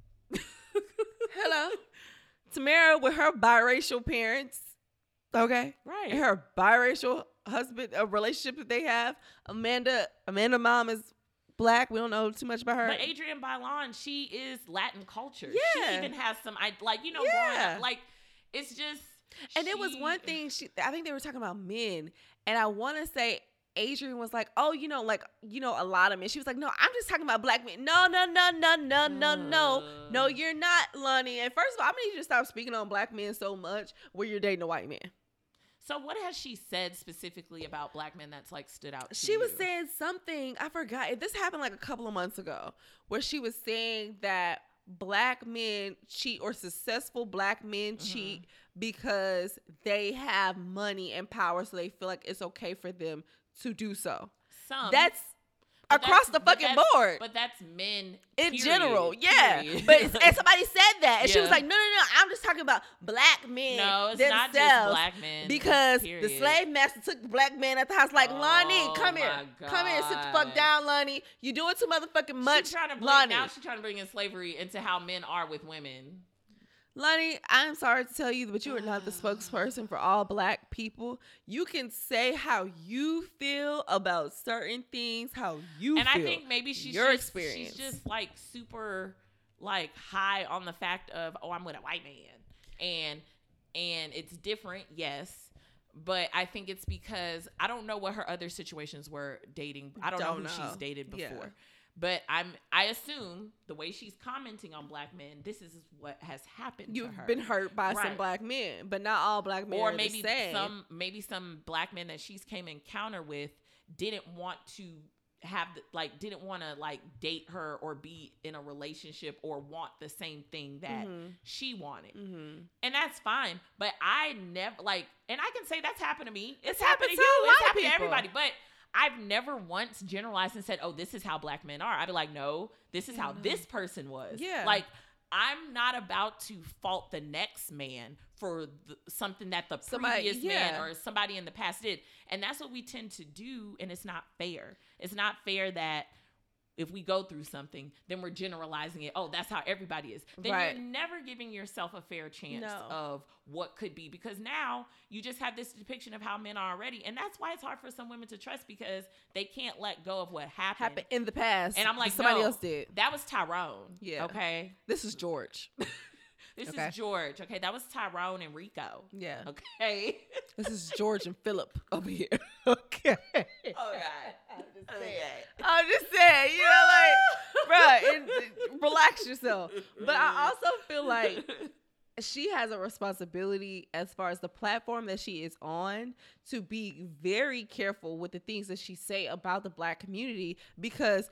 B: Hello. Tamara with her biracial parents. Okay.
A: Right.
B: And her biracial husband, a relationship that they have. Amanda, Amanda mom is black. We don't know too much about her.
A: But Adrienne Bailon, she is Latin culture.
B: Yeah.
A: She even has some, I like, you know,
B: Yeah.
A: growing up, like, it's just.
B: And it was
A: she-
B: one thing she I think they were talking about men. And I want to say Adrienne was like, oh, you know, like, you know, a lot of men. She was like, no, I'm just talking about black men. No, no, no, no, no, no, no. No, you're not, Lonnie. And first of all, I'm going to need you to stop speaking on black men so much where you're dating a white man.
A: So what has she said specifically about black men that's like stood out to
B: She
A: you?
B: was saying something, I forgot. This happened like a couple of months ago, where she was saying that black men cheat or successful black men
A: Mm-hmm.
B: cheat because they have money and power, so they feel like it's okay for them to do so.
A: Some.
B: That's
A: But
B: across
A: that's-
B: the
A: but
B: fucking
A: that's-
B: board.
A: But that's men
B: In
A: period,
B: general, yeah.
A: period.
B: But it's- and somebody said that, and she was
A: Yeah.
B: like, "No, no, no! I'm just talking about black men
A: No, it's
B: themselves,
A: not just black men.
B: because the
A: period.
B: slave master took the black man at the house. Like,
A: Oh,
B: Lonnie, come here,
A: my
B: come here, sit the
A: God.
B: fuck down, Lonnie. You doing too motherfucking much,
A: She's trying to bring,
B: Lonnie.
A: now she's trying to bring in slavery into how men are with women.
B: Lonnie, I'm sorry to tell you, but you are not the spokesperson for all black people. You can say how you feel about certain things, how you
A: and
B: feel.
A: I think maybe she's
B: your
A: just,
B: experience.
A: she's just like super like high on the fact of, oh, I'm with a white man, and and it's different, yes, but I think it's because I don't know what her other situations were dating. I don't,
B: Don't
A: know who
B: know.
A: she's dated before.
B: Yeah.
A: But I'm I assume the way she's commenting on black men, this is what has happened
B: You've
A: to her.
B: been hurt by some
A: Right.
B: black men, but not all black men
A: or
B: are
A: maybe
B: the same.
A: some maybe some black men that she's came encounter with didn't want to have the, like didn't want to like date her or be in a relationship or want the same thing that
B: Mhm.
A: she wanted.
B: Mm-hmm.
A: And that's fine, but I never like and I can say that's happened to me. It's,
B: It's
A: happened,
B: happened
A: to
B: to
A: you.
B: a lot
A: It's
B: of
A: happened to
B: people.
A: everybody, but I've never once generalized and said, "Oh, this is how black men are." I'd be like, "No, this is how
B: Mhm.
A: this person was."
B: Yeah.
A: Like I'm not about to fault the next man for the, something that the
B: Somebody-
A: previous
B: yeah.
A: man or somebody in the past did. And that's what we tend to do, and it's not fair. It's not fair that if we go through something, then we're generalizing it. Oh, that's how everybody is. Then
B: Right.
A: you're never giving yourself a fair chance
B: No.
A: of what could be, because now you just have this depiction of how men are already. And that's why it's hard for some women to trust, because they can't let go of what happened.
B: Happened in the past,
A: And I'm like,
B: somebody
A: no,
B: else did.
A: That was Tyrone.
B: Yeah.
A: Okay.
B: This is George.
A: This
B: Okay.
A: is George. Okay. That was Tyrone and Rico.
B: Yeah.
A: Okay.
B: This is George and Philip over here. Okay.
A: All right.
B: I'm just
A: Okay.
B: saying. I'm just saying, you know, like, bruh, and, relax yourself. But I also feel like she has a responsibility as far as the platform that she is on to be very careful with the things that she say about the black community, because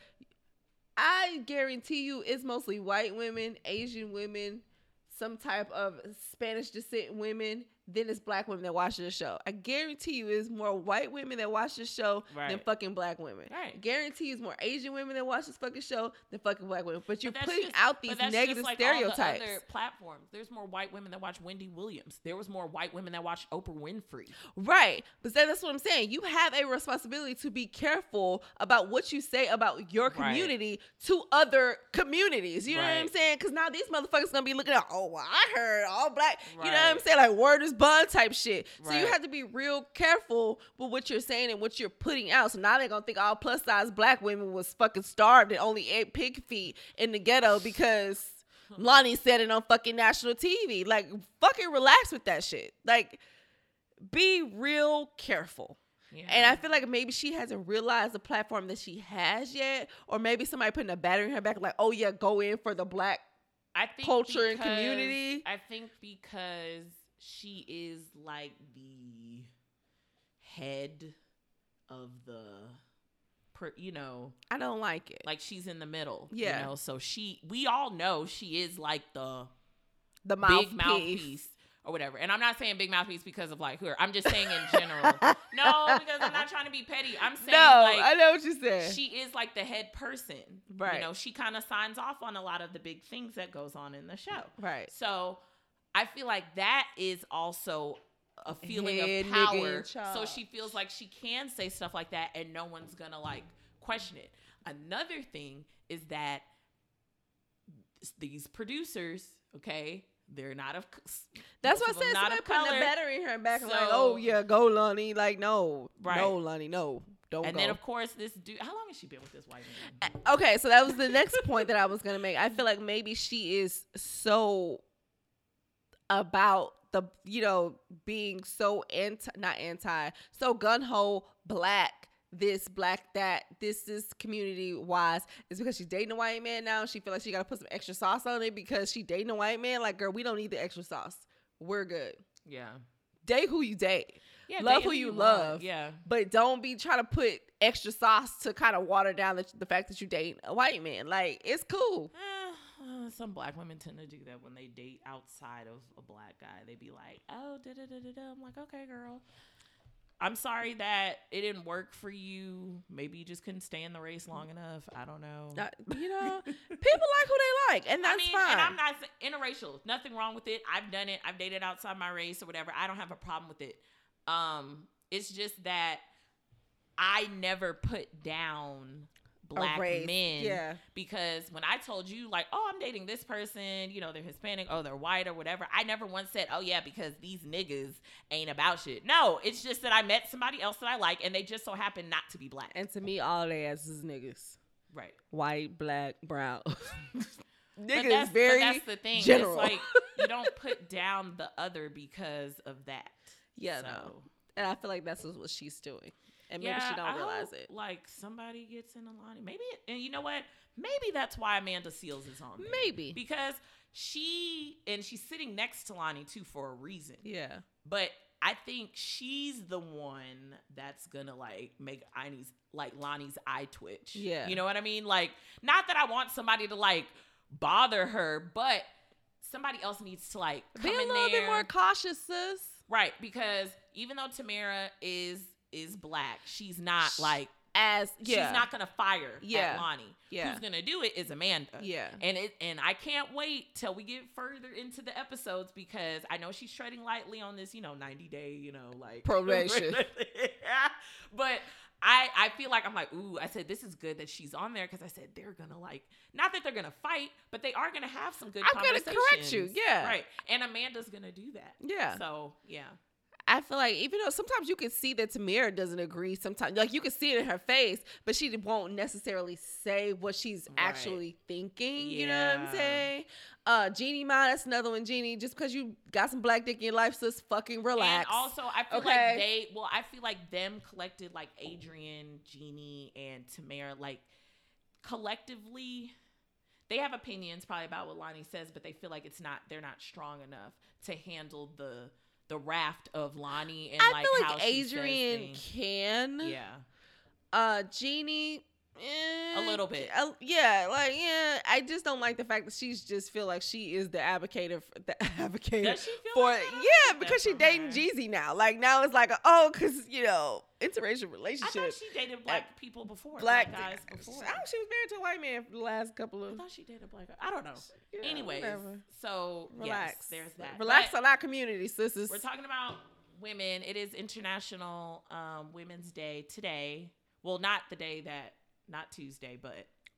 B: I guarantee you it's mostly white women, Asian women, some type of Spanish descent women, then it's black women that watch this show. I guarantee you it's more white women that watch this show than
A: Right.
B: fucking black women.
A: Right.
B: Guarantee you it's more Asian women that watch this fucking show than fucking black women. But you're
A: But that's
B: putting
A: just-
B: out
A: but
B: these
A: that's
B: negative
A: just like
B: stereotypes.
A: All the other platforms. There's more white women that watch Wendy Williams. There was more white women that watch Oprah Winfrey.
B: Right. But then that's what I'm saying. You have a responsibility to be careful about what you say about your
A: Right.
B: community to other communities. You know what I'm
A: Right.
B: saying? Because now these motherfuckers going to be looking at, oh, well, I heard all black. You know what I'm
A: Right.
B: saying? Like, word is bun type shit. So
A: Right.
B: you have to be real careful with what you're saying and what you're putting out. So now they're gonna think all plus size black women was fucking starved and only ate pig feet in the ghetto because Lonnie said it on fucking national T V. Like, fucking relax with that shit. Like, be real careful.
A: Yeah.
B: And I feel like maybe she hasn't realized the platform that she has yet, or maybe somebody putting a battery in her back, like, oh yeah, go in for the black
A: I think
B: culture and
A: because-
B: community.
A: I think because she is like the head of the, per, you know,
B: I don't like it.
A: like she's in the middle.
B: Yeah.
A: You know, so she, we all know she is like the
B: The
A: big
B: mouthpiece.
A: mouthpiece or whatever. And I'm not saying big mouthpiece because of like her. I'm just saying in general. No, because I'm not trying to be petty. I'm saying
B: No,
A: like
B: I know what you said.
A: she is like the head person.
B: Right.
A: You know, she kind of signs off on a lot of the big things that goes on in the show.
B: Right.
A: So I feel like that is also a feeling
B: Head
A: of
B: nigga
A: power.
B: in charge.
A: So she feels like she can say stuff like that and no one's going to like question it. Another thing is that these producers, okay, they're not of
B: That's
A: most
B: what I
A: of them
B: said.
A: not
B: Somebody
A: of
B: putting
A: color.
B: a battery in her back and like,
A: So-
B: oh yeah, go Lonnie. Like, no,
A: Right.
B: no, Lonnie, no, don't
A: And
B: go.
A: then of course this dude, how long has she been with this white man?
B: Okay, so that was the next point that I was gonna make. I feel like maybe she is so about the, you know, being so anti, not anti, so gun ho black. This black that this is community wise is because she's dating a white man now. She feel like she got to put some extra sauce on it because she dating a white man. Like, girl, we don't need the extra sauce. We're good.
A: Yeah.
B: Date who you date.
A: Yeah,
B: Love
A: date
B: who you love.
A: want. Yeah.
B: But don't be trying to put extra sauce to kind of water down the, the fact that you date a white man. Like, it's cool.
A: Eh, uh, some black women tend to do that when they date outside of a black guy. They be like, oh, da da da da da. I'm like, okay, girl. I'm sorry that it didn't work for you. Maybe you just couldn't stay in the race long enough. I don't know.
B: Uh, you know, people like who they like, and that's
A: I mean,
B: fine.
A: and I'm not interracial. Nothing wrong with it. I've done it. I've dated outside my race or whatever. I don't have a problem with it. Um, it's just that I never put down black
B: race,
A: men
B: yeah.
A: because when I told you like, oh, I'm dating this person, you know, they're Hispanic, oh, they're white or whatever, I never once said, oh yeah, because these niggas ain't about shit. No, it's just that I met somebody else that I like and they just so happen not to be black.
B: And to me, all they ass is niggas.
A: Right.
B: White, black, brown.
A: But
B: Nigga
A: that's,
B: is very
A: but that's the thing.
B: general.
A: It's like you don't put down the other because of that.
B: Yeah,
A: So,
B: no. And I feel like that's what she's doing. And maybe
A: yeah,
B: she don't
A: I
B: realize
A: hope,
B: it.
A: Like somebody gets in Alani. Maybe, and you know what? Maybe that's why Amanda Seales is on there.
B: Maybe.
A: Because she, and she's sitting next to Lonnie too for a reason.
B: Yeah.
A: But I think she's the one that's gonna like make Inie's, like Lonnie's eye twitch.
B: Yeah.
A: You know what I mean? Like, not that I want somebody to like bother her, but somebody else needs to like come
B: Be a
A: in
B: little
A: there.
B: bit more cautious, sis.
A: Right, because even though Tamara is is black, she's not like
B: As yeah.
A: she's not gonna fire
B: Yeah.
A: at Lonnie.
B: Yeah.
A: Who's gonna do it is Amanda.
B: Yeah.
A: And it and I can't wait till we get further into the episodes because I know she's treading lightly on this, you know, ninety day, you know, like
B: Probation.
A: But I I feel like I'm like, ooh, I said this is good that she's on there because I said they're gonna like, not that they're gonna fight, but they are gonna have some good
B: I'm gonna
A: conversations.
B: correct you, yeah.
A: Right. And Amanda's gonna do that.
B: Yeah.
A: So yeah.
B: I feel like even though sometimes you can see that Tamara doesn't agree, sometimes like you can see it in her face, but she won't necessarily say what she's
A: Right.
B: actually thinking. You know what I'm
A: Yeah.
B: saying? Uh, Jeannie Ma, that's another one. Jeannie, just because you got some black dick in your life, sis, fucking relax.
A: And also, I feel
B: Okay.
A: like they, well, I feel like them collected, like Adrian, Jeannie, and Tamara, like collectively, they have opinions probably about what Lonnie says, but they feel like it's not, they're not strong enough to handle the the raft of Lonnie and
B: I
A: like
B: feel
A: how
B: like
A: she says
B: Adrian
A: things.
B: can.
A: Yeah.
B: Uh, Jeannie. eh,
A: A little bit.
B: uh, yeah, like yeah. I just don't like the fact that she's just feel like she is the advocator, for, the advocator
A: Does she feel
B: for
A: like that? I don't
B: yeah,
A: get
B: because
A: that
B: she
A: from
B: dating
A: her.
B: Jeezy now. Like now it's like a, oh, because you know interracial
A: I
B: relationship.
A: thought she dated black people before,
B: Black
A: black, guys before.
B: I don't, she was married to a white man for the last couple
A: I
B: of.
A: thought she dated a black guy. I don't know.
B: Yeah,
A: Anyways,
B: whatever.
A: so
B: Relax.
A: yes, there's that.
B: Relax
A: But
B: on our community, sisters.
A: we're talking about women. It is International um, Women's Day today. Well, not the day that, not Tuesday, but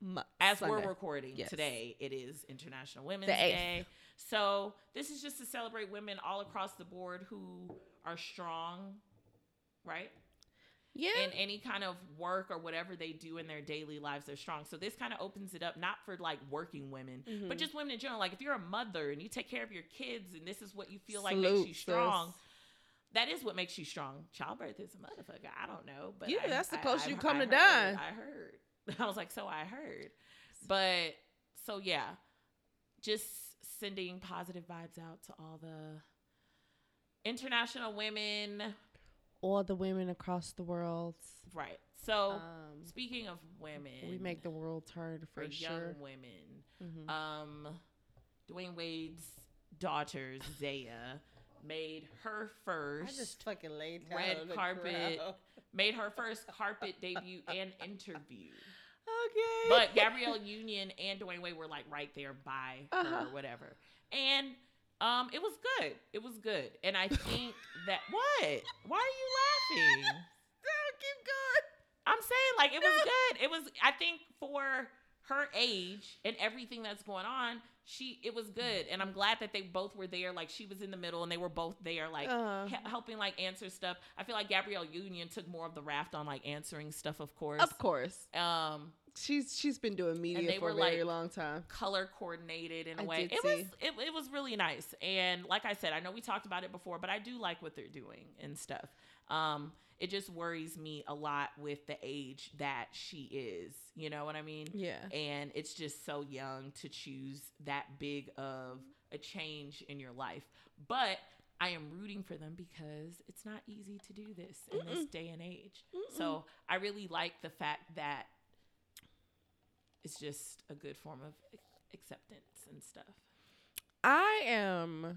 A: As
B: Sunday.
A: we're recording
B: Yes.
A: today, it is International Women's
B: The eighth.
A: Day. So this is just to celebrate women all across the board who are strong, right?
B: Yeah.
A: In any kind of work or whatever they do in their daily lives, they're strong. So this kind of opens it up, not for like working women,
B: Mhm.
A: but just women in general. Like if you're a mother and you take care of your kids and this is what you feel like
B: Salute,
A: makes you strong,
B: sis.
A: that is what makes you strong. Childbirth is a motherfucker. I don't know. But
B: Yeah,
A: I,
B: that's the
A: I-
B: closest
A: I-
B: you come
A: I
B: to
A: heard,
B: dying.
A: I heard. I was like, so I heard. But so yeah, just sending positive vibes out to all the international women.
B: All the women across the world.
A: Right. So
B: Um,
A: speaking of women,
B: we make the world turn for
A: for
B: sure.
A: young women.
B: Mhm.
A: Um, Dwayne Wade's daughter Zaya made her
C: I
A: first
C: just fucking laid down
A: red
C: on the
A: carpet
C: ground.
A: made her first carpet debut and interview.
B: Okay.
A: But Gabrielle Union and Dwayne Wade were like right there by her
B: Uh-huh.
A: or whatever. And um it was good. It was good. And I think that what? Why are you laughing?
B: No, keep going.
A: I'm saying like it was good. It was I think for her age and everything that's going on, she it was good. And I'm glad that they both were there. Like she was in the middle and they were both there like
B: Uh,
A: he- helping like answer stuff. I feel like Gabrielle Union took more of the raft on like answering stuff, of course.
B: of course.
A: Um
B: She's she's been doing media
A: they
B: for a
A: were,
B: very
A: like,
B: long time.
A: color coordinated in a
B: I
A: way.
B: did
A: It
B: see.
A: was it, it was really nice. And like I said, I know we talked about it before, but I do like what they're doing and stuff. Um it just worries me a lot with the age that she is. You know what I mean?
B: Yeah.
A: And it's just so young to choose that big of a change in your life. But I am rooting for them because it's not easy to do this in
B: Mm-mm.
A: this day and age.
B: Mm-mm.
A: So I really like the fact that it's just a good form of ac- acceptance and stuff.
B: I am.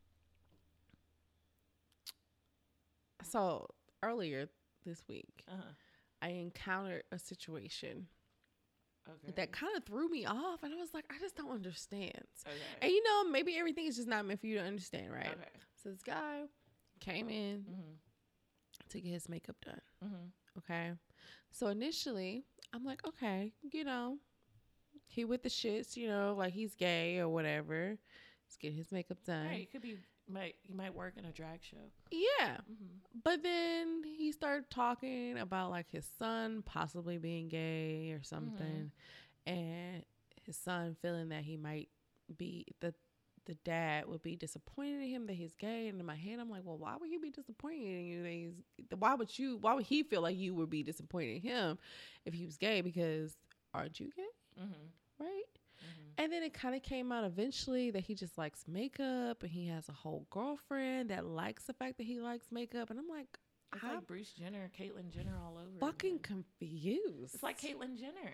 B: So earlier this week,
A: Uh-huh.
B: I encountered a situation
A: Okay.
B: that kind of threw me off, and I was like, I just don't understand.
A: Okay.
B: And you know, maybe everything is just not meant for you to understand, right?
A: Okay.
B: So this guy came in
A: Mm-hmm.
B: to get his makeup done.
A: Mm-hmm.
B: Okay. So initially, I'm like, okay, you know, he with the shits, you know, like he's gay or whatever. Let's get his makeup done.
A: Right. It could be. Might you might work in a drag show.
B: Yeah.
A: Mm-hmm.
B: But then he started talking about like his son possibly being gay or something, and his son feeling that he might be the the dad would be disappointed in him that he's gay. And in my head, I'm like, well, why would he be disappointed in you? That he's, why would you? Why would he feel like you would be disappointed in him if he was gay? Because aren't you gay?
A: Mm-hmm.
B: Right?
A: Mm-hmm.
B: And then it kind of came out eventually that he just likes makeup and he has a whole girlfriend that likes the fact that he likes makeup. And I'm like,
A: It's
B: I'm
A: like Bruce Jenner, Caitlyn Jenner all over.
B: fucking
A: again.
B: confused.
A: It's like Caitlyn Jenner.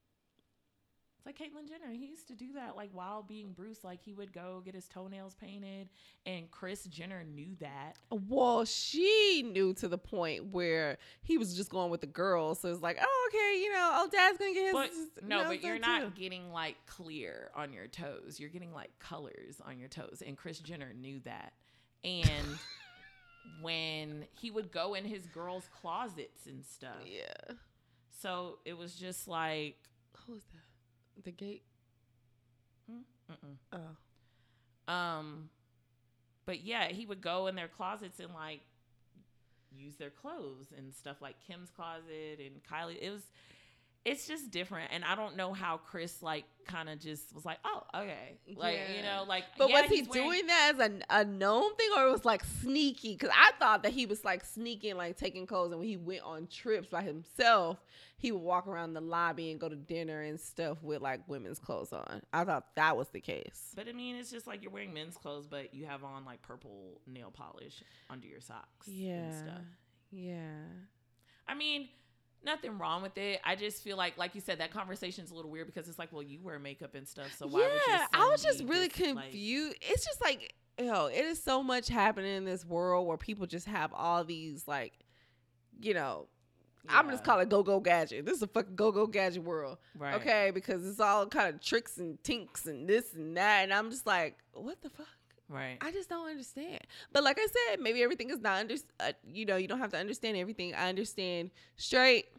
A: It's like Caitlyn Jenner. He used to do that, like while being Bruce. Like he would go get his toenails painted, and Kris Jenner knew that.
B: Well, she knew to the point where he was just going with the girls. So it's like, oh, okay, you know, oh, dad's gonna get his.
A: But
B: his
A: no,
B: nails
A: but you're
B: done
A: not
B: too.
A: getting like clear on your toes. You're getting like colors on your toes, and Kris Jenner knew that. And when he would go in his girls' closets and stuff,
B: Yeah.
A: so it was just like,
B: Who was that? The gate.
A: mm-mm.
B: Oh.
A: um, but yeah, he would go in their closets and like use their clothes and stuff, like Kim's closet and Kylie. It was, it's just different, and I don't know how Kris like kind of just was like, oh, okay, like you
B: Yeah.
A: know, like.
B: But
A: yeah,
B: was he
A: he's wearing-
B: doing that as a, a known thing, or it was like sneaky? Because I thought that he was like sneaking, like taking clothes, and when he went on trips by himself, he would walk around the lobby and go to dinner and stuff with like women's clothes on. I thought that was the case.
A: But I mean, it's just like you're wearing men's clothes, but you have on like purple nail polish under your socks.
B: Yeah.
A: And stuff.
B: Yeah.
A: I mean, nothing wrong with it. I just feel like, like you said, that conversation's a little weird because it's like, well, you wear makeup and stuff, so why would you?
B: Yeah, I was just
A: be
B: really
A: just, like-
B: confused. It's just like, yo, it is so much happening in this world where people just have all these like, you know, I'm just
A: Yeah.
B: calling it go go gadget. This is a fucking go go gadget world.
A: Right.
B: Okay, because it's all kind of tricks and tinks and this and that, and I'm just like, what the fuck?
A: Right.
B: I just don't understand. But like I said, maybe everything is not under. Uh, you know, you don't have to understand everything. I understand straight,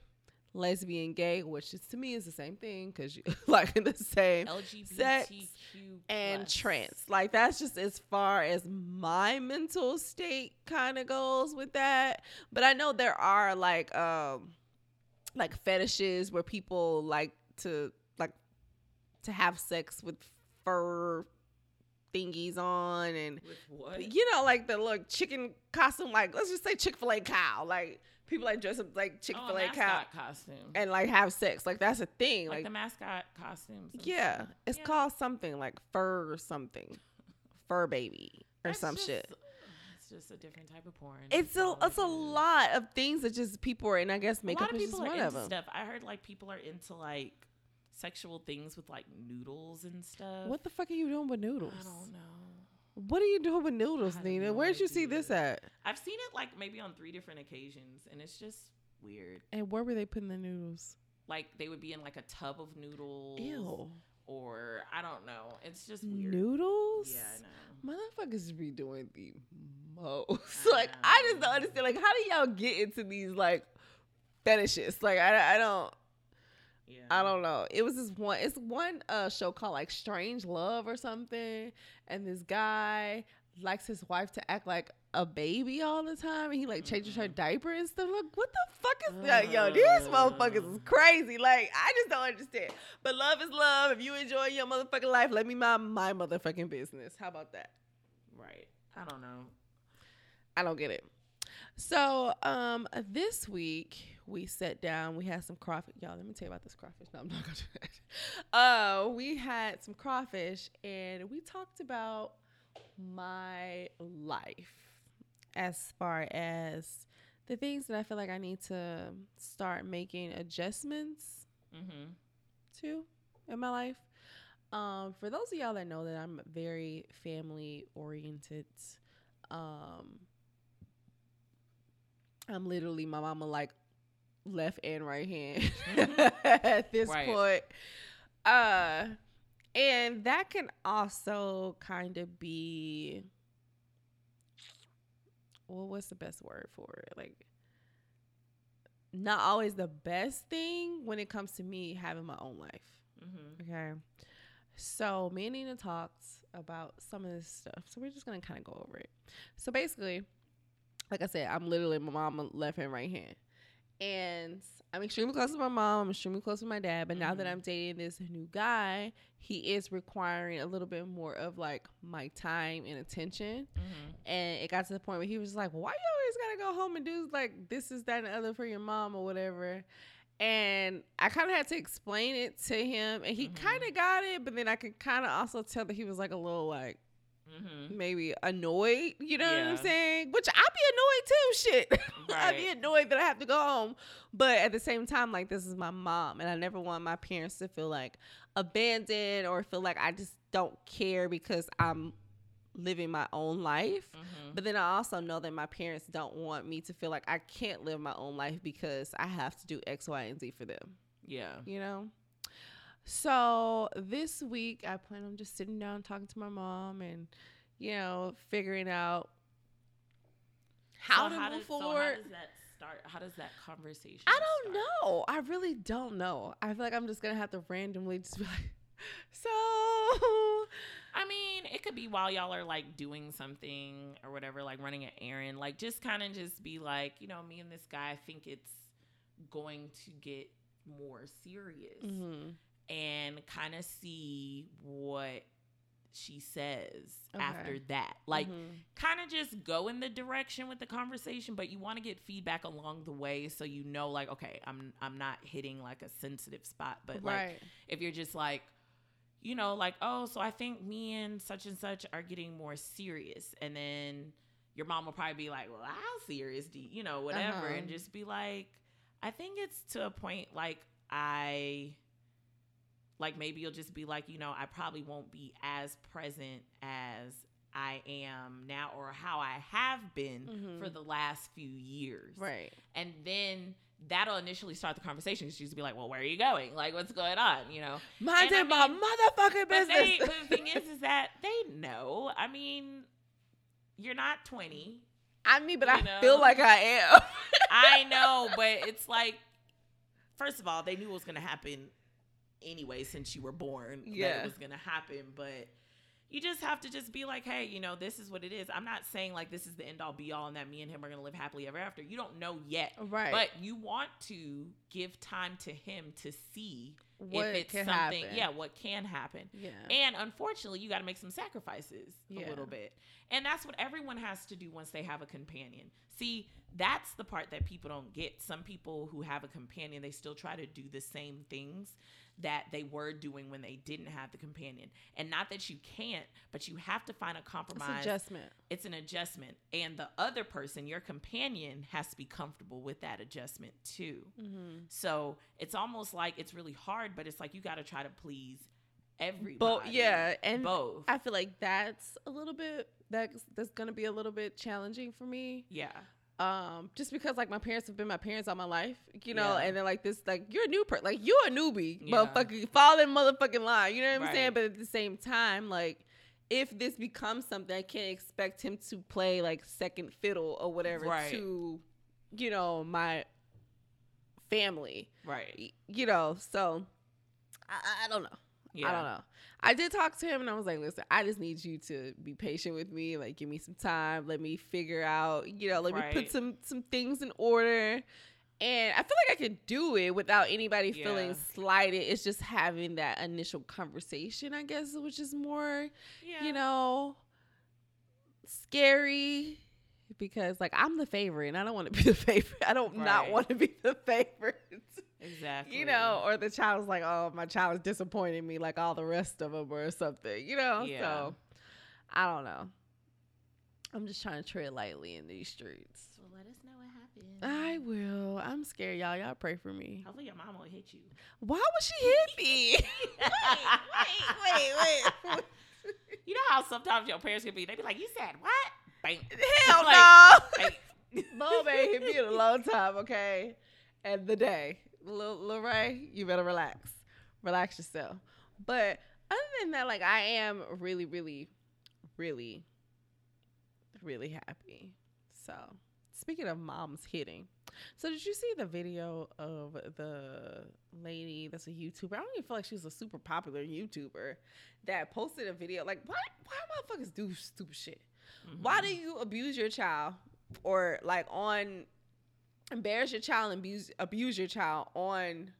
B: lesbian, gay, which is to me is the same thing because you like in the same
A: L G B T Q
B: sex
A: plus.
B: and trans. Like that's just as far as my mental state kind of goes with that. But I know there are like um like fetishes where people like to like to have sex with fur thingies on and
A: with what?
B: You know, like the little chicken costume, like let's just say Chick-fil-A cow. Like people like dress up like Chick-fil-A
A: oh,
B: cow
A: costume
B: and like have sex. Like that's a thing.
A: Like,
B: Like,
A: the mascot costumes.
B: yeah,
A: stuff.
B: it's
A: yeah.
B: called something like fur or something, fur baby or
A: That's
B: some
A: just,
B: shit.
A: It's just a different type of porn.
B: It's a
A: all
B: it's
A: it
B: a
A: is.
B: lot of things that just people are, and I guess
A: A
B: makeup
A: lot of
B: is just
A: people are
B: one
A: into
B: of them.
A: stuff. I heard like people are into like sexual things with like noodles and stuff.
B: What the fuck are you doing with noodles?
A: I don't know.
B: What are you doing with noodles,
A: I have
B: Nina?
A: no
B: Where'd you see
A: idea.
B: this at?
A: I've seen it like maybe on three different occasions, and it's just weird.
B: And where were they putting the noodles?
A: Like they would be in like a tub of noodles.
B: Ew.
A: Or I don't know. It's just weird.
B: Noodles?
A: Yeah, I know.
B: Motherfuckers be doing the most.
A: I
B: like I just
A: know.
B: don't understand. Like, how do y'all get into these like fetishes? Like, I, I don't.
A: Yeah.
B: I don't know. It was this one. It's one uh, show called like Strange Love or something, and this guy likes his wife to act like a baby all the time, and he like changes her
A: Mhm.
B: diaper and stuff. Like, what the fuck is that? Yo, these motherfuckers is crazy. Like, I just don't understand. But love is love. If you enjoy your motherfucking life, let me mind my motherfucking business. How about that?
A: Right. I don't know.
B: I don't get it. So, um, this week we sat down. We had some crawfish. Y'all, let me tell you about this crawfish. No, I'm not gonna do that. Uh, we had some crawfish, and we talked about my life as far as the things that I feel like I need to start making adjustments
A: Mm-hmm.
B: to in my life. Um, for those of y'all that know that I'm very family oriented, um, I'm literally my mama like left and right hand
A: Mhm.
B: at this
A: Right.
B: point. Uh, and that can also kind of be, well, what's the best word for it? Like, not always the best thing when it comes to me having my own life.
A: Mm-hmm.
B: Okay. So me and Nina talked about some of this stuff. So we're just going to kind of go over it. So basically, like I said, I'm literally my mom left and right hand. And I'm extremely close to my mom. I'm extremely close to my dad. But now that
A: Mhm.
B: I'm dating this new guy, he is requiring a little bit more of like my time and attention.
A: Mm-hmm.
B: And it got to the point where he was like, why you always got to go home and do like this, is that, and the other for your mom or whatever. And I kind of had to explain it to him. And he
A: Mhm.
B: kind of got it. But then I could kind of also tell that he was like a little like,
A: Mm-hmm.
B: maybe annoyed, you know what I'm
A: Yeah.
B: saying? Which I'd be annoyed too, shit. I'd be
A: Right.
B: annoyed that I have to go home. But at the same time, like, this is my mom, and I never want my parents to feel like abandoned or feel like I just don't care because I'm living my own life.
A: Mm-hmm.
B: But then I also know that my parents don't want me to feel like I can't live my own life because I have to do X, Y, and Z for them,
A: Yeah.
B: you know? So this week I plan on just sitting down talking to my mom and, you know, figuring out how
A: So
B: to move
A: does,
B: forward.
A: So how does that start? How does that conversation
B: I don't
A: start?
B: know. I really don't know. I feel like I'm just going to have to randomly just be like, so.
A: I mean, it could be while y'all are like doing something or whatever, like running an errand, like just kind of just be like, you know, me and this guy, I think it's going to get more serious.
B: Mm-hmm.
A: And kind of see what she says
B: Okay.
A: after that. Like,
B: Mhm.
A: kind of just go in the direction with the conversation, but you want to get feedback along the way so you know, like, okay, I'm I'm not hitting like a sensitive spot. But like,
B: Right.
A: if you're just like, you know, like, oh, so I think me and such and such are getting more serious, and then your mom will probably be like, well, how serious do you, you know, whatever,
B: Uh-huh.
A: and just be like, I think it's to a point like I. Like, maybe you'll just be like, you know, I probably won't be as present as I am now or how I have been
B: Mhm.
A: for the last few years.
B: Right.
A: And then that'll initially start the conversation. She's be like, well, where are you going? Like, what's going on? You know?
B: Mind
A: And
B: my
A: I mean,
B: motherfucking
A: But,
B: business.
A: they, but the thing is, is that they know. I mean, you're not twenty.
B: I mean, but
A: you
B: I
A: know?
B: feel like I am.
A: I know, but it's like, first of all, they knew it was going to happen anyway since you were born.
B: Yeah.
A: That it was going to happen. But you just have to just be like, hey, you know, this is what it is. I'm not saying like this is the end all be all and that me and him are going to live happily ever after. You don't know yet.
B: Right.
A: But you want to give time to him to see
B: what
A: if it's
B: can
A: something,
B: happen.
A: yeah, what can happen.
B: Yeah.
A: And unfortunately, you got to make some sacrifices
B: Yeah.
A: a little bit. And that's what everyone has to do once they have a companion. See, that's the part that people don't get. Some people who have a companion, they still try to do the same things that they were doing when they didn't have the companion. And not that you can't, but you have to find a compromise.
B: It's adjustment.
A: It's an adjustment. And the other person, your companion, has to be comfortable with that adjustment too.
B: Mm-hmm.
A: So it's almost like it's really hard, but it's like you got to try to please everybody.
B: Both, yeah, and
A: both.
B: I feel like that's a little bit that's that's gonna be a little bit challenging for me.
A: Yeah.
B: Um, just because like my parents have been my parents all my life, you know,
A: Yeah.
B: and then like this, like you're a new person, like you a newbie,
A: Yeah.
B: motherfucker, fall in motherfucking line. You know what I'm
A: Right.
B: saying? But at the same time, like if this becomes something, I can't expect him to play like second fiddle or whatever
A: Right.
B: to, you know, my family,
A: Right.
B: Y- you know. So I, I don't know.
A: Yeah.
B: I don't know. I did talk to him and I was like, listen, I just need you to be patient with me. Like, give me some time. Let me figure out, you know, let
A: Right.
B: me put some some things in order. And I feel like I could do it without anybody
A: Yeah.
B: feeling slighted. It's just having that initial conversation, I guess, which is more,
A: Yeah.
B: you know, scary because, like, I'm the favorite and I don't want to be the favorite. I don't not
A: Right.
B: want to be the favorite.
A: Exactly.
B: You know, or the child's like, oh, my child is disappointing me like all the rest of them or something, you know?
A: Yeah.
B: So, I don't know. I'm just trying to tread lightly in these streets.
A: Well, let us know what happened.
B: I will. I'm scared, y'all. Y'all pray for me.
A: Hopefully your mom won't hit you.
B: Why would she hit me? wait, wait, wait, wait.
A: You know how sometimes your parents can be, they be like, you said what? Bang.
B: Hell
A: Like,
B: no.
A: bang.
B: Mom ain't hit me in a long time, okay? And the day. Lil, Lil Ray, you better relax. Relax yourself. But other than that, like, I am really, really, really, really happy. So, speaking of moms hitting. So, did you see the video of the lady that's a YouTuber? I don't even feel like she's a super popular YouTuber that posted a video. Like, why, why motherfuckers do stupid shit?
A: Mhm.
B: Why do you abuse your child or, like, on... embarrass your child and abuse abuse your child on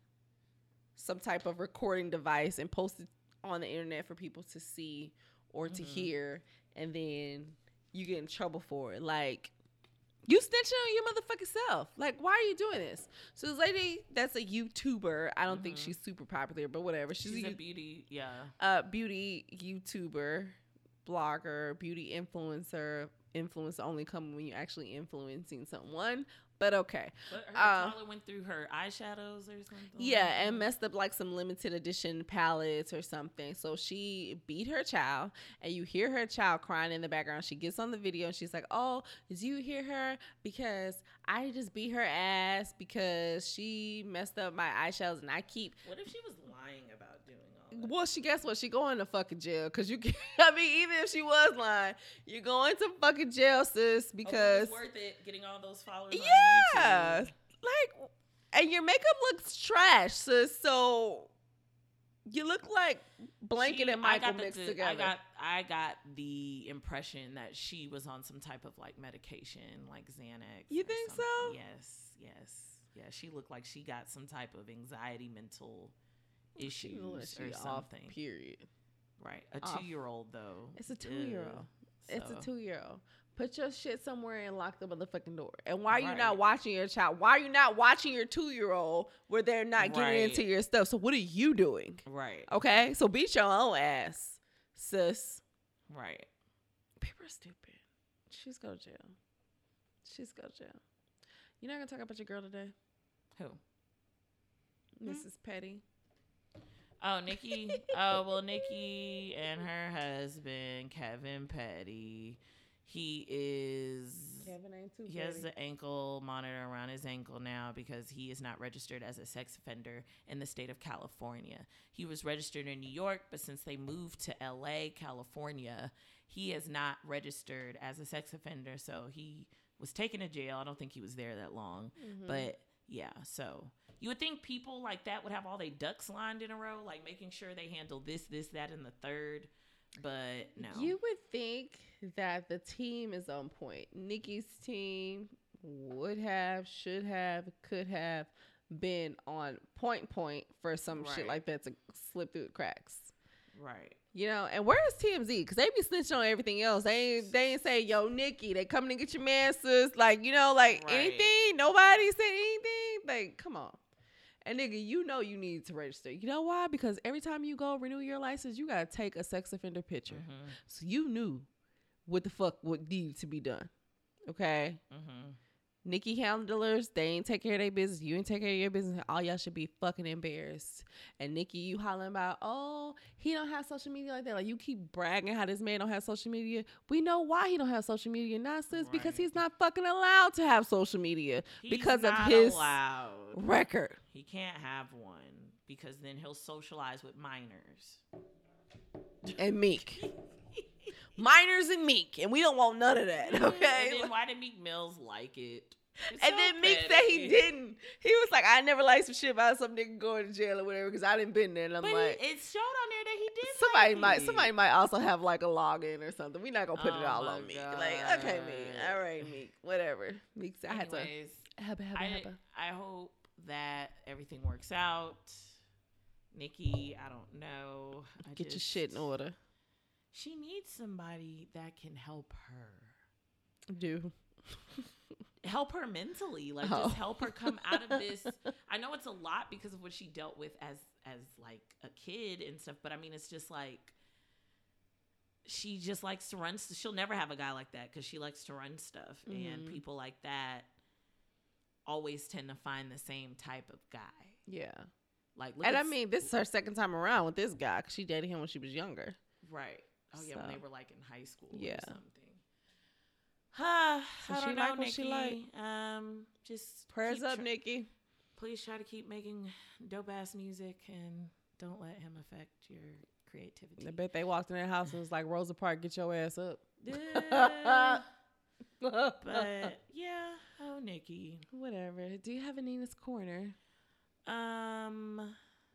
B: some type of recording device and post it on the internet for people to see or to
A: Mhm.
B: hear, and then you get in trouble for it? Like, you snitching on your motherfucking self. Like, why are you doing this? So this lady that's a YouTuber, I don't think
A: Mhm.
B: she's super popular, but whatever. She's,
A: She's
B: a,
A: a beauty, yeah.
B: uh, beauty YouTuber, blogger, beauty influencer. Influence only come when you're actually influencing someone. But okay.
A: But her
B: Uh,
A: collar went through her eyeshadows or something.
B: Yeah, and messed up like some limited edition palettes or something. So she beat her child, and you hear her child crying in the background. She gets on the video and she's like, oh, did you hear her? Because I just beat her ass because she messed up my eyeshadows, and I keep...
A: What if she was lying about doing all that?
B: Well, she guess what? She going to fucking jail because you can... I mean, even if she was lying, you're going to fucking jail, sis, because...
A: It's worth it getting all those followers
B: Yeah.
A: on YouTube.
B: Like, and your makeup looks trash, sis. So you look like Blanket
A: She-
B: and
A: I
B: Michael
A: got the-
B: mixed
A: the-
B: together.
A: I got I got the impression that she was on some type of like medication, like Xanax.
B: You
A: or
B: think
A: something.
B: so?
A: Yes, yes, yeah. She looked like she got some type of anxiety, mental
B: She
A: issues
B: look like
A: or
B: she off,
A: something.
B: period.
A: Right, a
B: Off.
A: two-year-old though.
B: It's a
A: Ew.
B: two-year-old. It's a
A: So,
B: two-year-old. Put your shit somewhere and lock the motherfucking door. And why are you
A: Right.
B: not watching your child? Why are you not watching your two-year-old where they're not getting
A: Right.
B: into your stuff? So what are you doing?
A: Right,
B: Okay? So beat your own ass, sis.
A: right.
B: People are stupid. She's go to jail. She's go to jail. You're not going to talk about your girl today?
A: Who?
B: Missus Petty.
A: Oh, Nikki. oh, well, Nikki and her husband, Kevin Petty. He is.
B: Kevin ain't too
A: He has the ankle monitor around his ankle now because he is not registered as a sex offender in the state of California. He was registered in New York, but since they moved to L A, California, he is not registered as a sex offender. So he was taken to jail. I don't think he was there that long.
B: Mhm.
A: But yeah, so You would think people like that would have all their ducks lined in a row, like making sure they handle this, this, that, and the third. But no.
B: You would think that the team is on point. Nikki's team would have, should have, could have been on point point for some right. shit like that to slip through the cracks.
A: Right.
B: You know, and where's T M Z? Because they be snitching on everything else. They ain't, they ain't say, yo, Nikki, they coming to get your man, sis. Like, you know, like right. anything. Nobody said anything. Like, come on. And nigga, you know you need to register. You know why? Because every time you go renew your license, you got to take a sex offender picture. Mm-hmm. So you knew what the fuck would need to be done. Okay? Mm-hmm. Nikki handlers, they ain't take care of their business. You ain't take care of your business. All y'all should be fucking embarrassed. And Nikki, you hollering about, oh, he don't have social media like that. Like, you keep bragging how this man don't have social media. We know why he don't have social media, not sis, right. because he's not fucking allowed to have social media
A: he's
B: because of
A: not
B: his
A: allowed.
B: record.
A: He can't have one because then he'll socialize with minors.
B: And Meek. Minors and Meek, and we don't want none of that, okay?
A: And then why did Meek Mills like it? It's
B: and
A: so
B: then Meek
A: petty.
B: said he didn't. He was like, I never liked some shit about some nigga going to jail or whatever because I didn't been there. And I'm
A: but
B: like,
A: he, it showed on there that he did.
B: Somebody
A: like
B: might,
A: it.
B: somebody might also have like a login or something. We're not gonna put
A: oh
B: it all on
A: God.
B: Meek. Like, okay, Meek, all right, Meek, whatever. Meek, I had
A: Anyways,
B: to. Habba, habba,
A: I,
B: habba.
A: I hope that everything works out. Nikki, I don't know. I
B: Get
A: just,
B: your shit in order.
A: She needs somebody that can help her.
B: Do.
A: Help her mentally. Like,
B: oh.
A: just help her come out of this. I know it's a lot because of what she dealt with as, as like, a kid and stuff. But, I mean, it's just, like, she just likes to run. She'll never have a guy like that because she likes to run stuff. Mm-hmm. And people like that always tend to find the same type of guy.
B: Yeah.
A: Like,
B: and, I mean, this is her second time around with this guy because she dated him when she was younger.
A: Right. Oh, yeah,
B: so.
A: when they were, like, in high school
B: yeah.
A: or something. Huh,
B: so
A: I don't
B: she
A: know,
B: like what
A: Nikki.
B: she like.
A: Um, just
B: prayers up,
A: tr-
B: Nikki.
A: Please try to keep making dope ass music and don't let him affect your creativity.
B: I bet they walked in their house and was like, Rosa Parks, get your ass up.
A: Yeah. But yeah, oh Nikki.
B: Whatever. Do you have a Nina's Corner?
A: Um.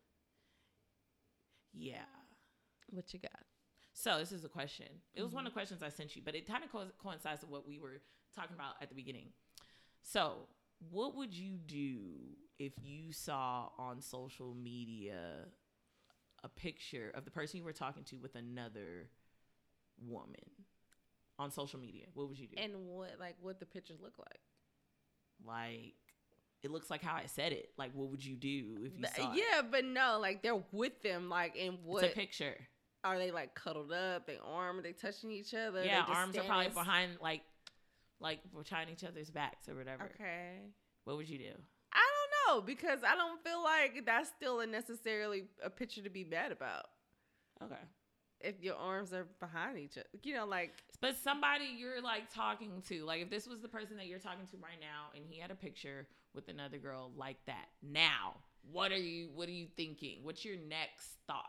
A: Yeah.
B: What you got?
A: So this is a question. It was mm-hmm. one of the questions I sent you, but it kind of co- coincides with what we were talking about at the beginning. So what would you do if you saw on social media a picture of the person you were talking to with another woman on social media? What would you do?
B: And what, like, what the pictures look like?
A: Like, it looks like how I said it. Like, what would you do if you saw
B: yeah,
A: it?
B: but no, like, they're with them, like, in what?
A: It's a picture.
B: Are they, like, cuddled up? They arm? Are they touching each other?
A: Yeah,
B: they
A: arms are probably behind, like, like behind each other's backs or whatever.
B: Okay.
A: What would you do?
B: I don't know, because I don't feel like that's still a necessarily a picture to be mad about.
A: Okay.
B: If your arms are behind each other. You know, like.
A: But somebody you're, like, talking to. Like, if this was the person that you're talking to right now and he had a picture with another girl like that. Now, what are you, what are you thinking? What's your next thought?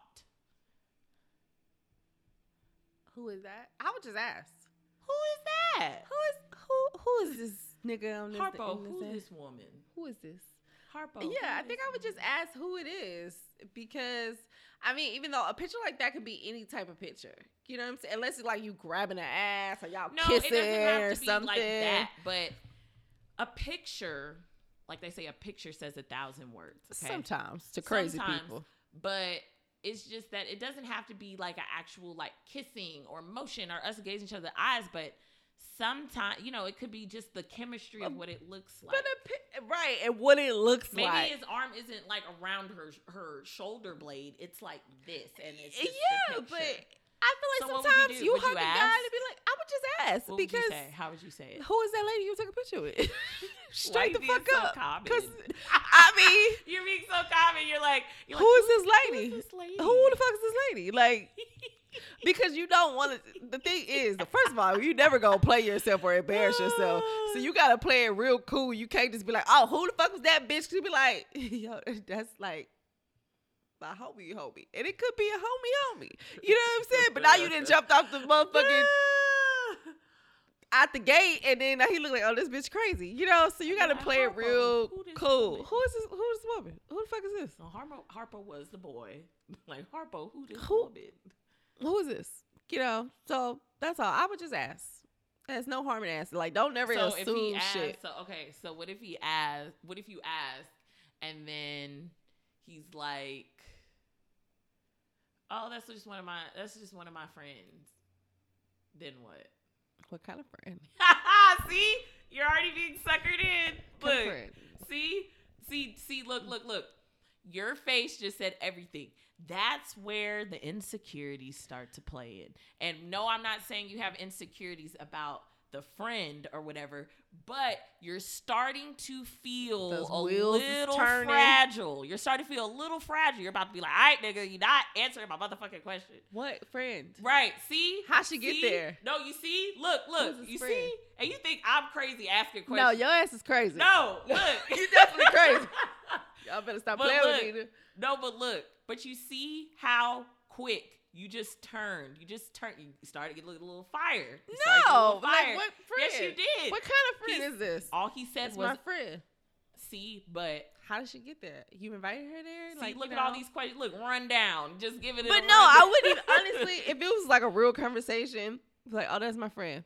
B: Who is that? I would just ask.
A: Who is that?
B: Who is who? Who is this nigga on this?
A: Harpo,
B: this
A: who's
B: end?
A: this woman?
B: Who is this?
A: Harpo.
B: Yeah, I think I would just ask who it is because I mean, even though a picture like that could be any type of picture, you know what I'm saying? Unless it's like you grabbing an ass or y'all
A: no,
B: kissing
A: it doesn't have
B: or
A: to be
B: something
A: like that. But a picture, like they say, a picture says a thousand words. Okay?
B: Sometimes to crazy
A: Sometimes,
B: people,
A: but. It's just that it doesn't have to be like an actual like kissing or motion or us gazing each other in the eyes, but sometimes, you know, it could be just the chemistry of what it looks like.
B: But a, right, and what it looks
A: Maybe
B: like.
A: Maybe his arm isn't like around her her shoulder blade. It's like this, and it's just
B: yeah,
A: the
B: but
A: picture.
B: I feel like
A: so
B: sometimes
A: you,
B: you
A: would
B: hug
A: you
B: a guy to be like, I would just ask
A: what
B: because
A: would you say? How would you say it?
B: Who is that lady you took a picture with? Straight the fuck
A: so
B: up. Because I mean,
A: you're being so common. You're like, you're
B: who
A: like,
B: is this lady?
A: Who is this lady?
B: Who the fuck is this lady? Like, because you don't want to. The thing is, first of all, you never gonna play yourself or embarrass yourself. So you gotta play it real cool. You can't just be like, oh, who the fuck was that bitch? You be like, yo, that's like. My homie, homie, and it could be a homie, homie. You know what I'm saying? But now you done jumped off the motherfucking. out the gate, and then he looked like, oh, this bitch crazy, you know. So you gotta play it real cool. Who is this? Who is this woman? Who the fuck is this?
A: So Harpo, Harpo was the boy. Like Harpo, who this
B: who,
A: woman?
B: Who is this? You know. So that's all. I would just ask. There's no harm in asking. Like, don't never
A: so
B: assume
A: if he asked,
B: shit.
A: So okay, so what if he asked? What if you ask, and then he's like, "Oh, that's just one of my. That's just one of my friends." Then what?
B: What kind of friend?
A: See, you're already being suckered in. Look,
B: friend?
A: see, see, see. Look, look, look. Your face just said everything. That's where the insecurities start to play in. And no, I'm not saying you have insecurities about the friend or whatever, but you're starting to feel
B: Those
A: a
B: wheels is
A: little
B: turning.
A: fragile. You're starting to feel a little fragile. You're about to be like, all right, nigga, you're not answering my motherfucking question.
B: What friend?
A: Right. See?
B: How she get
A: See?
B: there?
A: No, you see? Look, look.
B: Who's his
A: You
B: friend?
A: see? And you think I'm crazy asking questions.
B: No, your ass is crazy.
A: No, look.
B: You definitely crazy. Y'all better stop
A: But
B: playing
A: look,
B: with me.
A: No, but look. But you see how quick you just turned. You just turned. You started to get a little, little fire. You started to get a
B: No,
A: little fire.
B: like what friend?
A: Yes, you did.
B: What kind of friend
A: He's-
B: is this?
A: All he said
B: It's
A: was,
B: my friend.
A: see, but
B: How did she get there? You invited her there?
A: see,
B: Like,
A: look
B: you
A: at all
B: know?
A: these questions. Look, run down. Just give it a
B: But
A: run
B: no, I
A: down.
B: wouldn't even, honestly, if it was like a real conversation, like, oh, that's my friend.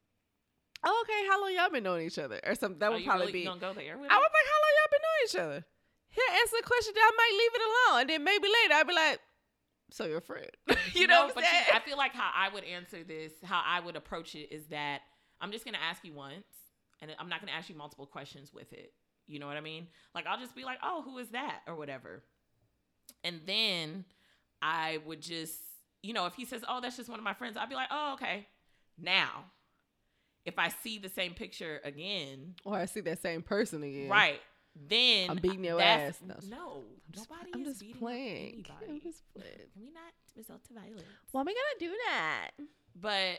B: Oh, okay, how long y'all been knowing each other? Or something. That
A: Oh,
B: would
A: you
B: probably
A: really
B: be.
A: gonna go there with
B: I
A: it?
B: was like, how long y'all been knowing each other? He'll answer the question, then I might leave it alone. And then maybe later, I'd be like, so you're a friend. you know
A: No,
B: what I'm
A: but
B: saying?
A: you, I feel like how I would answer this, how I would approach it is that I'm just going to ask you once, and I'm not going to ask you multiple questions with it. You know what I mean? Like, I'll just be like, oh, who is that? Or whatever. And then I would just, you know, if he says, oh, that's just one of my friends, I'd be like, oh, okay. Now, if I see the same picture again.
B: Or I see that same person again.
A: Right. Then
B: I'm beating your
A: that's-
B: ass. No,
A: No,
B: I'm just,
A: nobody
B: I'm
A: is
B: just
A: beating
B: playing.
A: up
B: I'm
A: anybody.
B: just playing.
A: Can we not resort to violence?
B: Why am I gonna do that?
A: But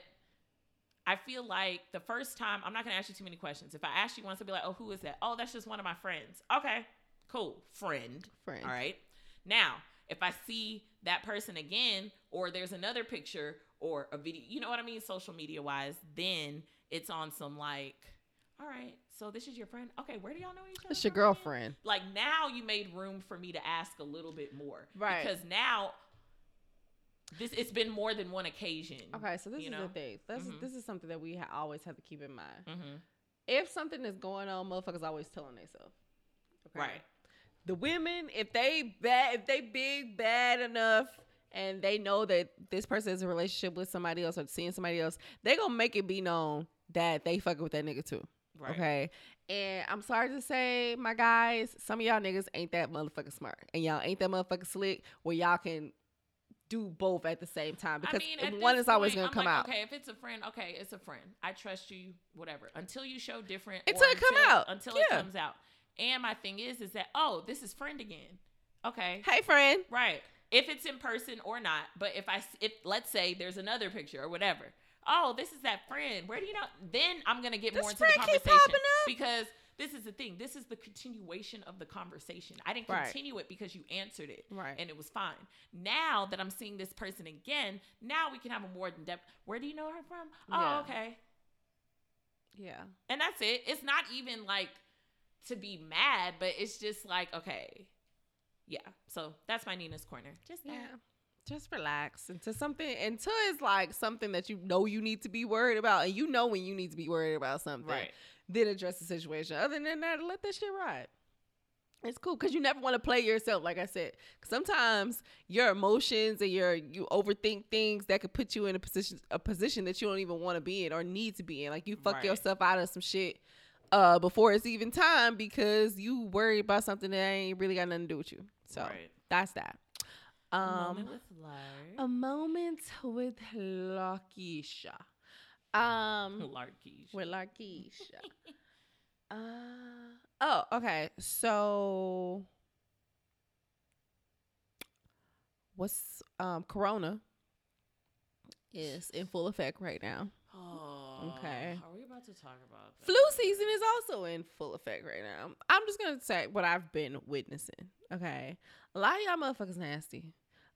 A: I feel like the first time, I'm not going to ask you too many questions. If I ask you once, I'll be like, oh, who is that? Oh, that's just one of my friends. Okay, cool. Friend.
B: Friend.
A: All right. Now, if I see that person again, or there's another picture or a video, you know what I mean? Social media wise, then it's on some like, all right, so this is your friend. Okay, where do y'all know each other?
B: It's your
A: from again?
B: girlfriend.
A: Like now you made room for me to ask a little bit more.
B: Right.
A: Because now this it's been more than one occasion.
B: Okay, so this
A: you
B: is
A: know?
B: the thing. This,
A: Mhm.
B: is, this is something that we ha- always have to keep in mind.
A: Mm-hmm.
B: If something is going on, motherfuckers always telling themselves. Okay?
A: Right.
B: The women, if they bad, if they big bad enough, and they know that this person is in a relationship with somebody else or seeing somebody else, they gonna make it be known that they fucking with that nigga too.
A: Right.
B: Okay. And I'm sorry to say, my guys, some of y'all niggas ain't that motherfucking smart, and y'all ain't that motherfucking slick where y'all can do both at the same time, because
A: I mean, at
B: one
A: this
B: is always
A: point,
B: gonna
A: I'm
B: come
A: like,
B: out.
A: Okay, if it's a friend, okay, it's a friend. I trust you, whatever. Until you show different.
B: Until
A: or
B: it come
A: until-
B: out.
A: Until
B: Yeah.
A: it comes out. And my thing is, is that, oh, this is friend again. Okay.
B: Hey, friend.
A: Right. If it's in person or not. But if I, if let's say there's another picture or whatever. Oh, this is that friend. Where do you know? Then I'm going to get
B: This
A: more into the
B: friend keep
A: conversation.
B: popping up.
A: Because this is the thing. This is the continuation of the conversation. I didn't
B: Right.
A: continue it because you answered it.
B: Right.
A: And it was fine. Now that I'm seeing this person again, now we can have a more in depth. Where do you know her from? Oh,
B: Yeah.
A: okay.
B: Yeah.
A: And that's it. It's not even like to be mad, but it's just like, okay. Yeah. So that's my Nina's corner. Just that.
B: Yeah. Just relax until something, until it's like something that you know you need to be worried about, and you know when you need to be worried about something.
A: Right.
B: Then address the situation. Other than that, let that shit ride. It's cool because you never want to play yourself, like I said. Sometimes your emotions and your you overthink things that could put you in a position a position that you don't even want to be in or need to be in. Like you fuck
A: Right.
B: yourself out of some shit uh, before it's even time because you worry about something that ain't really got nothing to do with you. So
A: Right.
B: that's that.
A: A
B: Um,
A: moment with Lark.
B: a moment with Larkeisha. Um,
A: Larky.
B: with Larkeisha. uh, oh, okay. So, what's um Corona is in full effect right now.
A: Oh,
B: Okay.
A: Are we about to talk about that?
B: Flu season is also in full effect right now. I'm just gonna say what I've been witnessing. Okay, a lot of y'all motherfuckers nasty.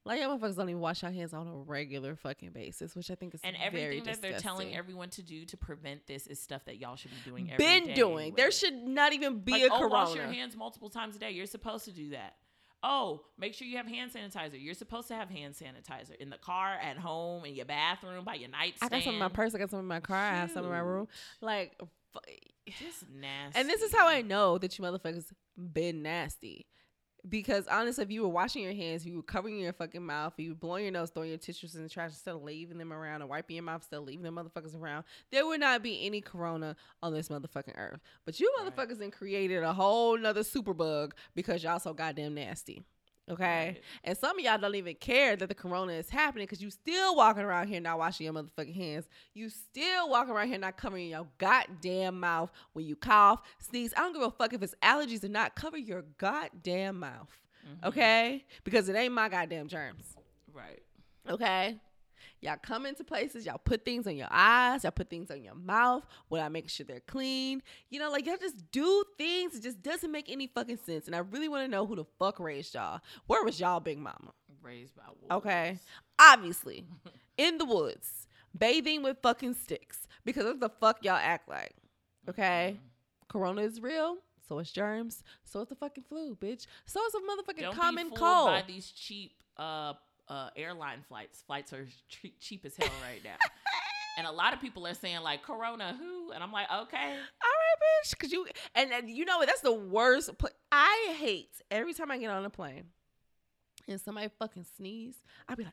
B: Like, y'all motherfuckers don't even wash your hands on a regular fucking basis, which I think is
A: and
B: very
A: everything that
B: disgusting.
A: they're telling everyone to do to prevent this is stuff that y'all should be doing every
B: Been
A: day
B: doing.
A: anyway.
B: There should not even be
A: like,
B: a
A: oh,
B: corona.
A: wash your hands multiple times a day. You're supposed to do that. Oh, make sure you have hand sanitizer. You're supposed to have hand sanitizer in the car, at home, in your bathroom, by your nightstand.
B: I got some in my purse. I got some in my car. Shoot. I have some in my room. Like, f-
A: just nasty.
B: And this is how I know that you motherfuckers been nasty. Because honestly, if you were washing your hands, you were covering your fucking mouth, you were blowing your nose, throwing your tissues in the trash instead of leaving them around, or wiping your mouth instead of leaving them motherfuckers around, there would not be any corona on this motherfucking earth. But you motherfuckers right. then created a whole nother super bug because y'all so goddamn nasty. Okay? Right. And some of y'all don't even care that the corona is happening because you still walking around here not washing your motherfucking hands. You still walking around here not covering your goddamn mouth when you cough, sneeze. I don't give a fuck if it's allergies or not. Cover your goddamn mouth. Mm-hmm. Okay? Because it ain't my goddamn germs.
A: Right.
B: Okay? Y'all come into places, y'all put things on your eyes, y'all put things on your mouth without making sure they're clean. You know, like, y'all just do things. It just doesn't make any fucking sense. And I really want to know who the fuck raised y'all. Where was y'all big mama?
A: Raised by wolves.
B: Okay. Obviously. In the woods. Bathing with fucking sticks. Because that's the fuck y'all act like. Okay? Mm-hmm. Corona is real. So it's germs. So it's the fucking flu, bitch. So it's a motherfucking
A: Don't
B: common
A: be fooled
B: cold.
A: by these cheap uh Uh, airline flights. Flights are tre- cheap as hell right now. And a lot of people are saying, like, Corona, who? And I'm like, okay.
B: All right, bitch. Cause you, and, and you know what? That's the worst. Pl- I hate every time I get on a plane and somebody fucking sneeze, I be like,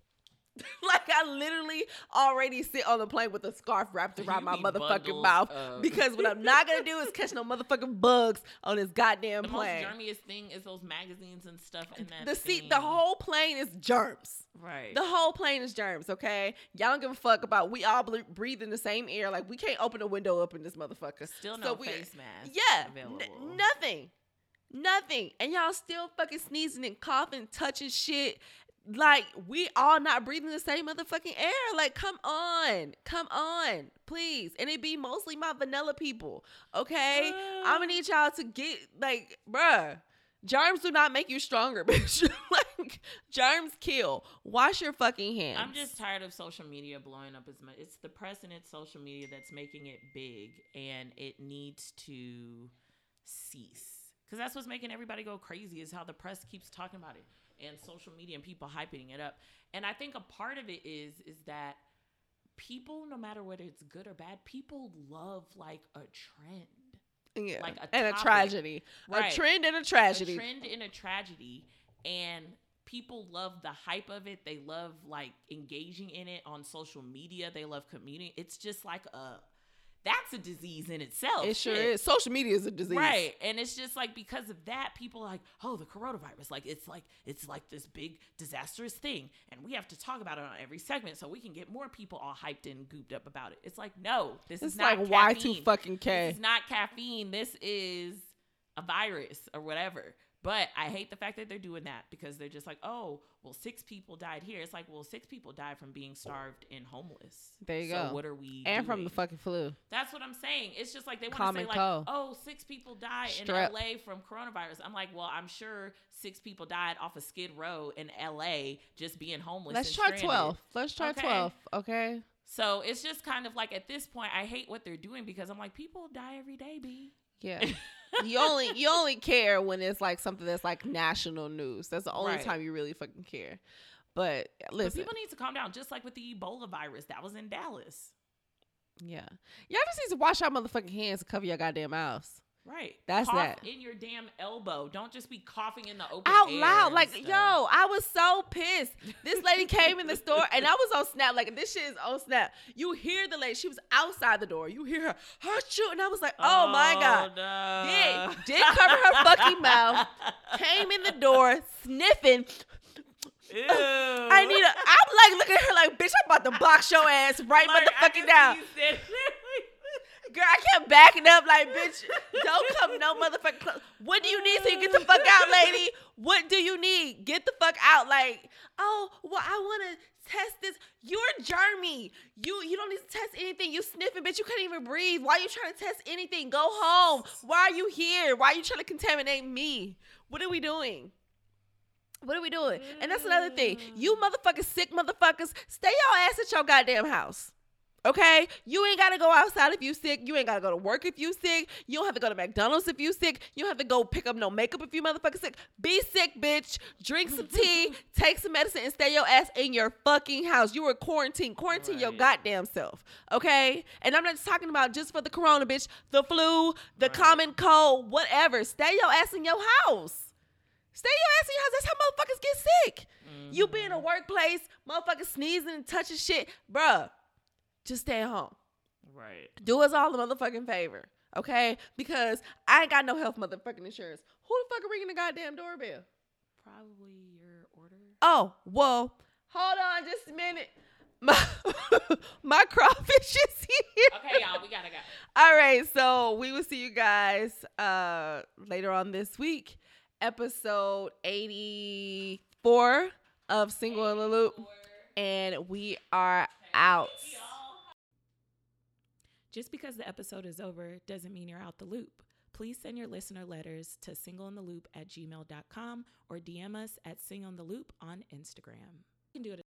B: like, I literally already sit on the plane with a scarf wrapped around my motherfucking mouth up. Because what I'm not gonna do is catch no motherfucking bugs on this goddamn
A: the
B: plane.
A: The most germiest thing is those magazines and stuff in that
B: The
A: thing.
B: seat, the whole plane is germs.
A: Right.
B: The whole plane is germs, okay? Y'all don't give a fuck about, we all ble- breathe in the same air. Like, we can't open a window up in this motherfucker.
A: Still no
B: so we,
A: face mask
B: yeah,
A: available.
B: N- nothing. Nothing. And y'all still fucking sneezing and coughing, touching shit. Like, we all not breathing the same motherfucking air. Like, come on. Come on. Please. And it be mostly my vanilla people. Okay? Uh, I'm gonna need y'all to get, like, bruh. Germs do not make you stronger, bitch. Like, germs kill. Wash your fucking hands.
A: I'm just tired of social media blowing up as much. It's the press and it's social media that's making it big. And it needs to cease. Because that's what's making everybody go crazy is how the press keeps talking about it. And social media and people hyping it up. And I think a part of it is is that people, no matter whether it's good or bad, people love like a trend.
B: Yeah.
A: Like a
B: and
A: topic.
B: a tragedy.
A: Right.
B: A trend and a tragedy.
A: A trend and a tragedy. And people love the hype of it. They love like engaging in it on social media. They love communicating. It's just like a that's a disease in itself.
B: It sure is. Social media is a disease.
A: Right. And it's just like because of that, people are like, oh, the coronavirus. Like it's like it's like this big disastrous thing. And we have to talk about it on every segment so we can get more people all hyped and gooped up about it. It's like, no, this
B: it's
A: is not
B: like
A: caffeine.
B: Y two fucking K.
A: This is not caffeine. This is a virus or whatever. But I hate the fact that they're doing that because they're just like, oh, well, six people died here. It's like, well, six people died from being starved and homeless.
B: There you
A: so
B: go.
A: What are we
B: And
A: doing?
B: from the fucking flu.
A: That's what I'm saying. It's just like they want
B: Common
A: to say like,
B: cold.
A: oh, six people died
B: Strep.
A: in L A from coronavirus. I'm like, well, I'm sure six people died off of Skid Row in L A just being homeless.
B: Let's
A: and
B: try
A: stranded.
B: twelve. Let's try
A: Okay.
B: twelve. Okay.
A: So it's just kind of like at this point, I hate what they're doing because I'm like, people die every day, B.
B: Yeah. you only you only care when it's like something that's like national news. That's the only
A: Right.
B: time you really fucking care. But listen,
A: But people need to calm down. Just like with the Ebola virus that was in Dallas.
B: yeah, y'all just need to wash your motherfucking hands and cover your goddamn mouths.
A: Right.
B: That's
A: Cough
B: that.
A: in your damn elbow. Don't just be coughing in the open
B: Out
A: air
B: loud,
A: and
B: like
A: stuff.
B: yo, I was so pissed. This lady came in the store and I was on Snap. Like this shit is on Snap. You hear the lady? She was outside the door. You hear her, her shoot, and I was like, oh,
A: oh
B: my god.
A: No.
B: Did did cover her fucking mouth. Came in the door sniffing.
A: Ew.
B: I need a. I'm like looking at her like, bitch, I'm about to box your ass right
A: Like, I
B: motherfucking
A: can
B: down.
A: see you said-
B: Girl, I kept backing up like, bitch, don't come no motherfucking close. What do you need so you get the fuck out, lady? What do you need? Get the fuck out. Like, oh, well, I want to test this. You're germy. You you don't need to test anything. You sniffing, bitch. You can't even breathe. Why are you trying to test anything? Go home. Why are you here? Why are you trying to contaminate me? What are we doing? What are we doing? And that's another thing. You motherfucking sick motherfuckers, stay your ass at your goddamn house. Okay? You ain't got to go outside if you sick. You ain't got to go to work if you sick. You don't have to go to McDonald's if you sick. You don't have to go pick up no makeup if you motherfucking sick. Be sick, bitch. Drink some tea. Take some medicine and stay your ass in your fucking house. You were quarantined. Quarantine right. your goddamn self. Okay? And I'm not just talking about just for the corona, bitch. The flu, the right. common cold, whatever. Stay your ass in your house. Stay your ass in your house. That's how motherfuckers get sick. Mm-hmm. You be in a workplace, motherfuckers sneezing and touching shit. Bruh, just stay at home.
A: Right.
B: Do us all a motherfucking favor, okay? Because I ain't got no health motherfucking insurance. Who the fuck are ringing the goddamn doorbell?
A: Probably your order.
B: Oh, well, hold on just a minute. My, my crawfish is here.
A: Okay, y'all, we gotta go.
B: All right, so we will see you guys uh, later on this week. Episode eighty-four of Single in the Loop, and we are out.
A: Just because the episode is over doesn't mean you're out the loop. Please send your listener letters to singleintheloop at gmail dot com or D M us at singleintheloop on Instagram. You can do it